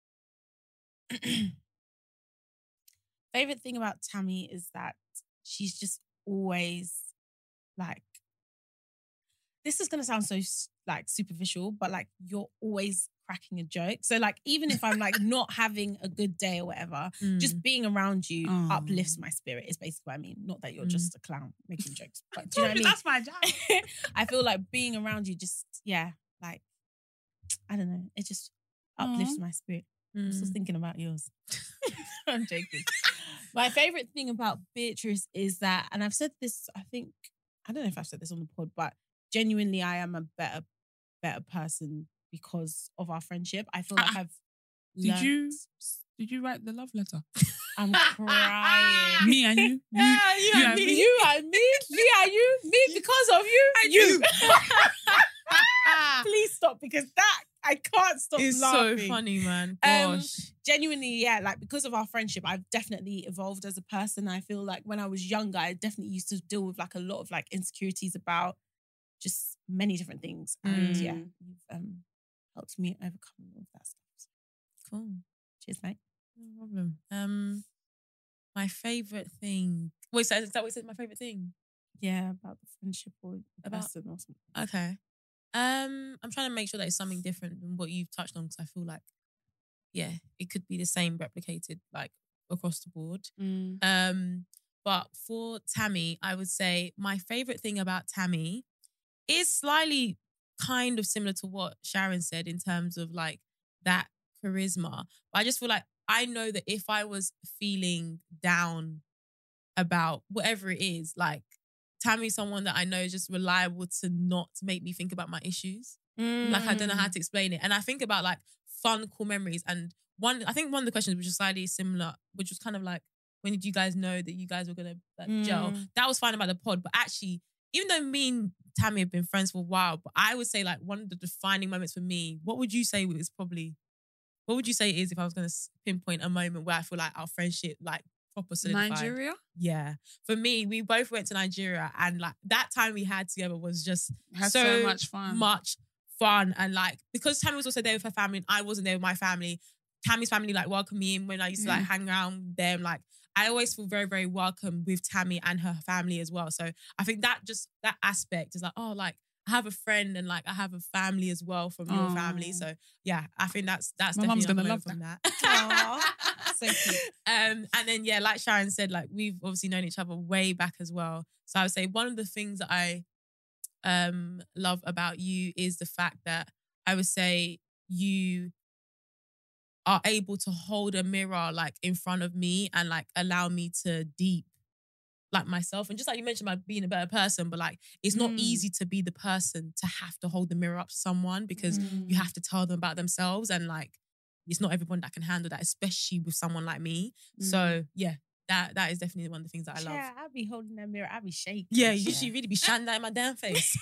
J: Favorite thing about Tammy is that she's just always like. This is gonna sound so like superficial, but like you're always cracking a joke. So like even if I'm like not having a good day or whatever,
K: Mm.
J: just being around you
H: Oh.
J: uplifts my spirit. Is basically what I mean. Not that you're
K: Mm.
J: just a clown making jokes, but do you know what I mean?
H: That's my job.
J: I feel like being around you just yeah, like I don't know. It just uplifts my spirit. I'm just
K: Mm.
J: thinking about yours. I'm joking. My favorite thing about Beatrice is that, and I've said this, I think, I don't know if I've said this on the pod, but genuinely I am a better, better person because of our friendship. I feel like
H: Ah,
J: I've
H: Did
J: learnt-
H: you did you write the love letter?
J: I'm crying.
H: Me and you.
J: Yeah, you, and me. You and me. Me and you. Me because of you.
H: And
J: you.
H: you.
J: Please stop because that I can't stop
K: It's
J: laughing.
K: so funny, man.
J: Um,
K: Gosh.
J: Genuinely, yeah, like because of our friendship, I've definitely evolved as a person. I feel like when I was younger, I definitely used to deal with like a lot of like insecurities about just many different things. And
H: Mm.
J: yeah, you've um, helped me overcome all of that stuff. So,
K: Cool.
J: cheers, mate.
K: No problem. Um, my favorite thing. Wait, so is that what it says? My favorite thing.
J: Yeah, about the friendship or the
K: About-
J: person or something.
K: Okay. Um, I'm trying to make sure that it's something different than what you've touched on because I feel like yeah, it could be the same replicated like across the board.
H: Mm.
K: Um, but for Tammy, I would say my favorite thing about Tammy is slightly kind of similar to what Sharon said in terms of like that charisma. But I just feel like I know that if I was feeling down about whatever it is, like Tammy's someone that I know is just reliable to not make me think about my issues.
H: Mm.
K: Like I don't know how to explain it. And I think about like fun, cool memories. And one, I think one of the questions which was slightly similar, which was kind of like, when did you guys know that you guys were gonna like
H: Mm.
K: gel? That was fine about the pod. But actually, even though me and Tammy have been friends for a while, but I would say like one of the defining moments for me, what would you say is probably, what would you say it is if I was gonna pinpoint a moment where I feel like our friendship like proper solidified?
H: Nigeria?
K: Yeah. For me, we both went to Nigeria and like that time we had together was just
H: Had
K: so,
H: so much fun.
K: much fun. And like, because Tammy was also there with her family and I wasn't there with my family, Tammy's family like welcomed me in when I used to like
H: Mm.
K: hang around with them. Like, I always feel very, very welcome with Tammy and her family as well. So I think that just, that aspect is like, oh, like, I have a friend and like I have a family as well from your
H: Aw.
K: family. So yeah, I think that's that's
H: My
K: definitely
H: mum's gonna
K: another
H: love
K: moment from that. So cute. Um, and then yeah, like Sharon said, like we've obviously known each other way back as well. So I would say one of the things that I um love about you is the fact that I would say you are able to hold a mirror like in front of me and like allow me to deep like myself. And just like you mentioned about being a better person, but like it's not
H: Mm.
K: easy to be the person to have to hold the mirror up to someone because
H: Mm.
K: you have to tell them about themselves and like it's not everyone that can handle that, especially with someone like me. So yeah, that that is definitely one of the things that I love.
J: Yeah, I'll be holding that mirror. I'll be shaking.
K: Yeah, you should really be shining that in my damn face.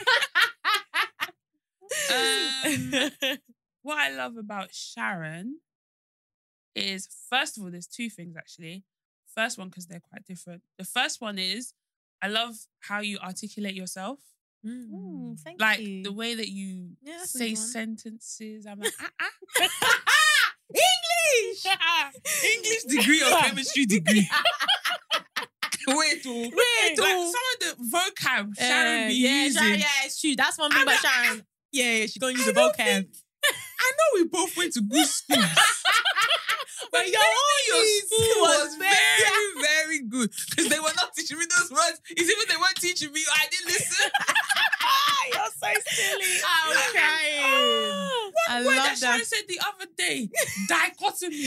H: Um, what I love about Sharon is, first of all, there's two things actually. First one, because they're quite different. The first one is, I love how you articulate yourself.
J: Mm, thank
H: Like
J: you.
H: the way that you
K: Yeah, that's a
H: say
K: good one.
H: sentences. I'm like, ah, ah.
I: English! English degree or chemistry degree? Wait, oh.
H: Wait, like
I: oh.
H: some of the vocab Sharon
K: Uh,
H: be
K: yeah,
H: using.
K: Sharon, yeah, it's true. That's one thing
H: I'm
K: about
H: like,
K: Sharon. Yeah, yeah, she's gonna use
I: I
K: the
I: don't
K: vocab.
I: think- I know we both went to good schools. But your own your school was very, very good. Because they were not teaching me those words. It's even they weren't teaching me, I didn't listen.
J: You're so silly.
K: I'm crying.
H: What
K: I
H: word
K: love
H: that Sharon
K: that.
H: said the other day? Dichotomy.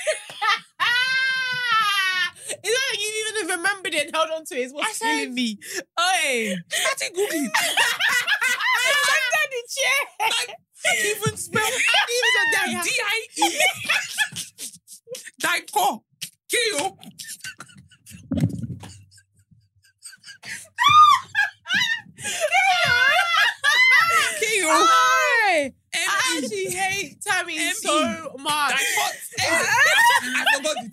J: It's not like you even remembered it and held on to it. It's what's
H: I said-
J: killing me. Oi.
H: Started Googling.
J: Under the chair.
H: Like, I can't even spell.
J: Even
H: D I E. Dicho. K O. K O.
J: Oi.
H: M
J: I
H: E.
J: actually hate Tammy
H: M E.
J: so much.
H: Dichot. I forgot the T.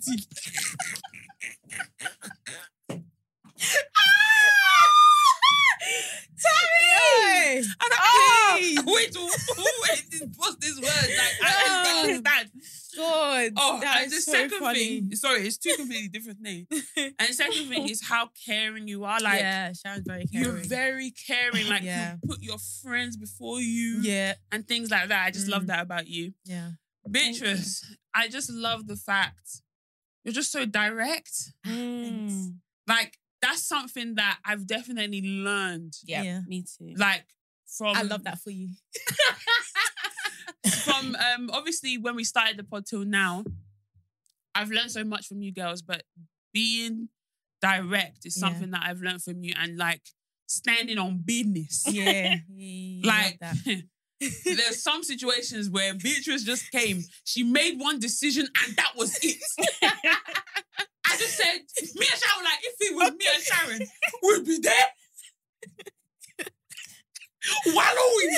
J: Tammy.
H: And I,
J: Oh.
H: wait, who, who wait, what's this word? Like, I don't understand.
J: God.
H: Oh,
J: that
H: and the
J: is so
H: second
J: funny.
H: thing, sorry, it's two completely different things. And the second thing is how caring you are. Like,
K: yeah, Sharon's very caring.
H: you're very caring. Like,
K: Yeah.
H: you put your friends before you
K: yeah,
H: and things like that. I just love
K: Mm.
H: that about you.
K: yeah.
H: Beatrice, I just love the fact you're just so direct.
J: Mm.
H: Like, that's something that I've definitely learned.
J: Yeah,
K: Yeah.
J: me too.
H: Like, from
K: I love that for you.
H: from um obviously when we started the pod till now, I've learned so much from you girls, but being direct is
K: Yeah.
H: something that I've learned from you, and like standing on business.
K: Yeah,
H: Like
K: love that.
H: there's some situations where Beatrice just came, she made one decision and that was it. I just said, me and Sharon, like, if it was me and Sharon, we'd be there. Wallowing.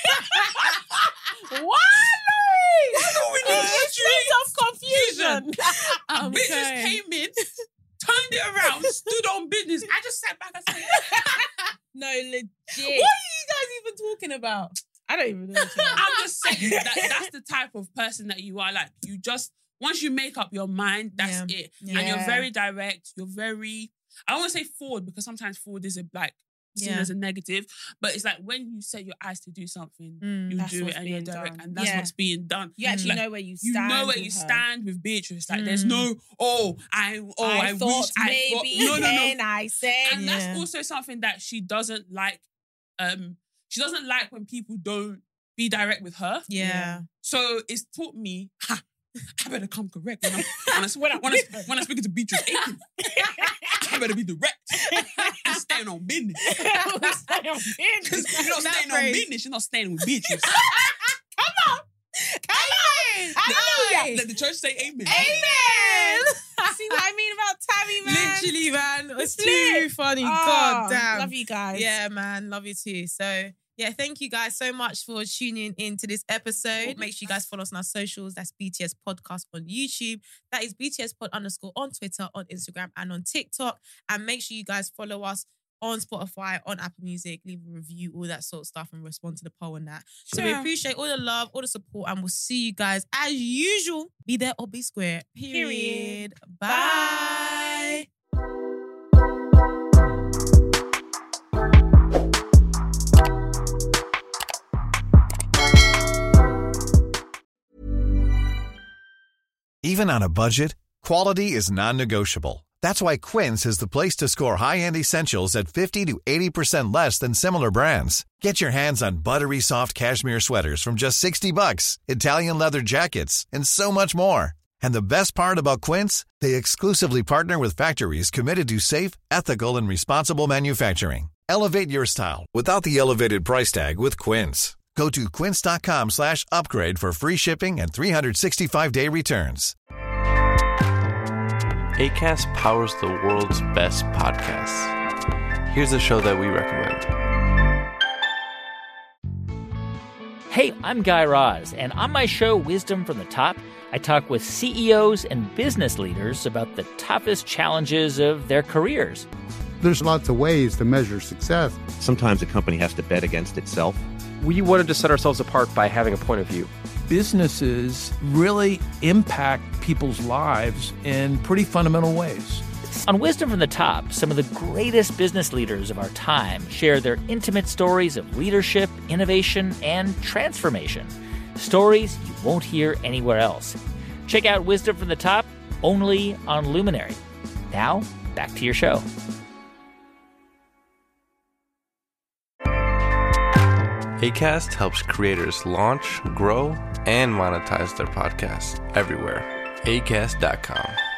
J: Wallowing.
H: Wallowing in
J: In
H: the
J: the
H: street.
J: streets of confusion.
K: I'm
H: Beatrice
K: crying.
H: came in, turned it around, stood on business. I just sat back and said,
J: No, legit.
K: What are you guys even talking about?
J: I don't even know. What you're
H: I'm just saying that that's the type of person that you are. Like, you just, once you make up your mind, that's it.
K: Yeah.
H: And you're
J: Yeah.
H: very direct. You're very, I don't want to say forward because sometimes forward is a, like, seen
J: Yeah.
H: as a negative. But it's like when you set your eyes to do something,
J: Mm,
H: you
J: that's
H: do it
J: what's
H: and you're
J: being
H: direct,
J: done.
H: and that's
J: Yeah.
H: what's being done.
J: You actually
H: Like,
J: know where you
H: You
J: stand
H: know where
J: with
H: you
J: her.
H: stand with Beatrice. Like there's
J: Mm.
H: no, oh, I, oh, I,
J: I
H: wish
J: thought
H: I
J: maybe,
H: thought. No, no, no.
J: then I said.
H: And
J: Yeah.
H: that's also something that she doesn't like. Um, she doesn't like when people don't be direct with her.
J: Yeah.
H: So it's taught me, ha, I better come correct when I'm, when, I, when, I, when, I, when I'm speaking to Beatrice Aiken. I better be direct. I'm staying on business.
J: Stay on business.
H: Because you're not
J: That
H: staying on
J: phrase.
H: business, you're not staying with Beatrice.
J: Come on. Come on. Hallelujah.
H: Let the church say amen.
J: Amen. See what I mean about Tammy, man?
K: Literally, man. It's
J: Lit.
K: too funny.
J: Oh,
K: God damn.
J: Love you guys.
K: Yeah, man. Love you too. So, yeah, thank you guys so much for tuning in to this episode. Make sure you guys follow us on our socials. That's B T S Podcast on YouTube. That is B T S Pod underscore on Twitter, on Instagram, and on TikTok. And make sure you guys follow us on Spotify, on Apple Music, leave a review, all that sort of stuff, and respond to the poll and that. So we
J: Sure.
K: appreciate all the love, all the support, and we'll see you guys as usual. Be there or be square. Period.
J: Period.
K: Bye.
M: Even on a budget, quality is non-negotiable. That's why Quince is the place to score high-end essentials at fifty to eighty percent less than similar brands. Get your hands on buttery soft cashmere sweaters from just sixty bucks, Italian leather jackets, and so much more. And the best part about Quince, they exclusively partner with factories committed to safe, ethical, and responsible manufacturing. Elevate your style without the elevated price tag with Quince. Go to quince.com slash upgrade for free shipping and three sixty-five day returns.
B: Acast powers the world's best podcasts. Here's a show that we recommend.
C: Hey, I'm Guy Raz, and on my show, Wisdom from the Top, I talk with C E Os and business leaders about the toughest challenges of their careers.
D: There's lots of ways to measure success.
E: Sometimes a company has to bet against itself.
F: We wanted to set ourselves apart by having a point of view.
G: Businesses really impact people's lives in pretty fundamental ways.
C: On Wisdom from the Top, some of the greatest business leaders of our time share their intimate stories of leadership, innovation, and transformation. Stories you won't hear anywhere else. Check out Wisdom from the Top only on Luminary. Now, back to your show.
B: Acast helps creators launch, grow, and monetize their podcasts everywhere. acast dot com.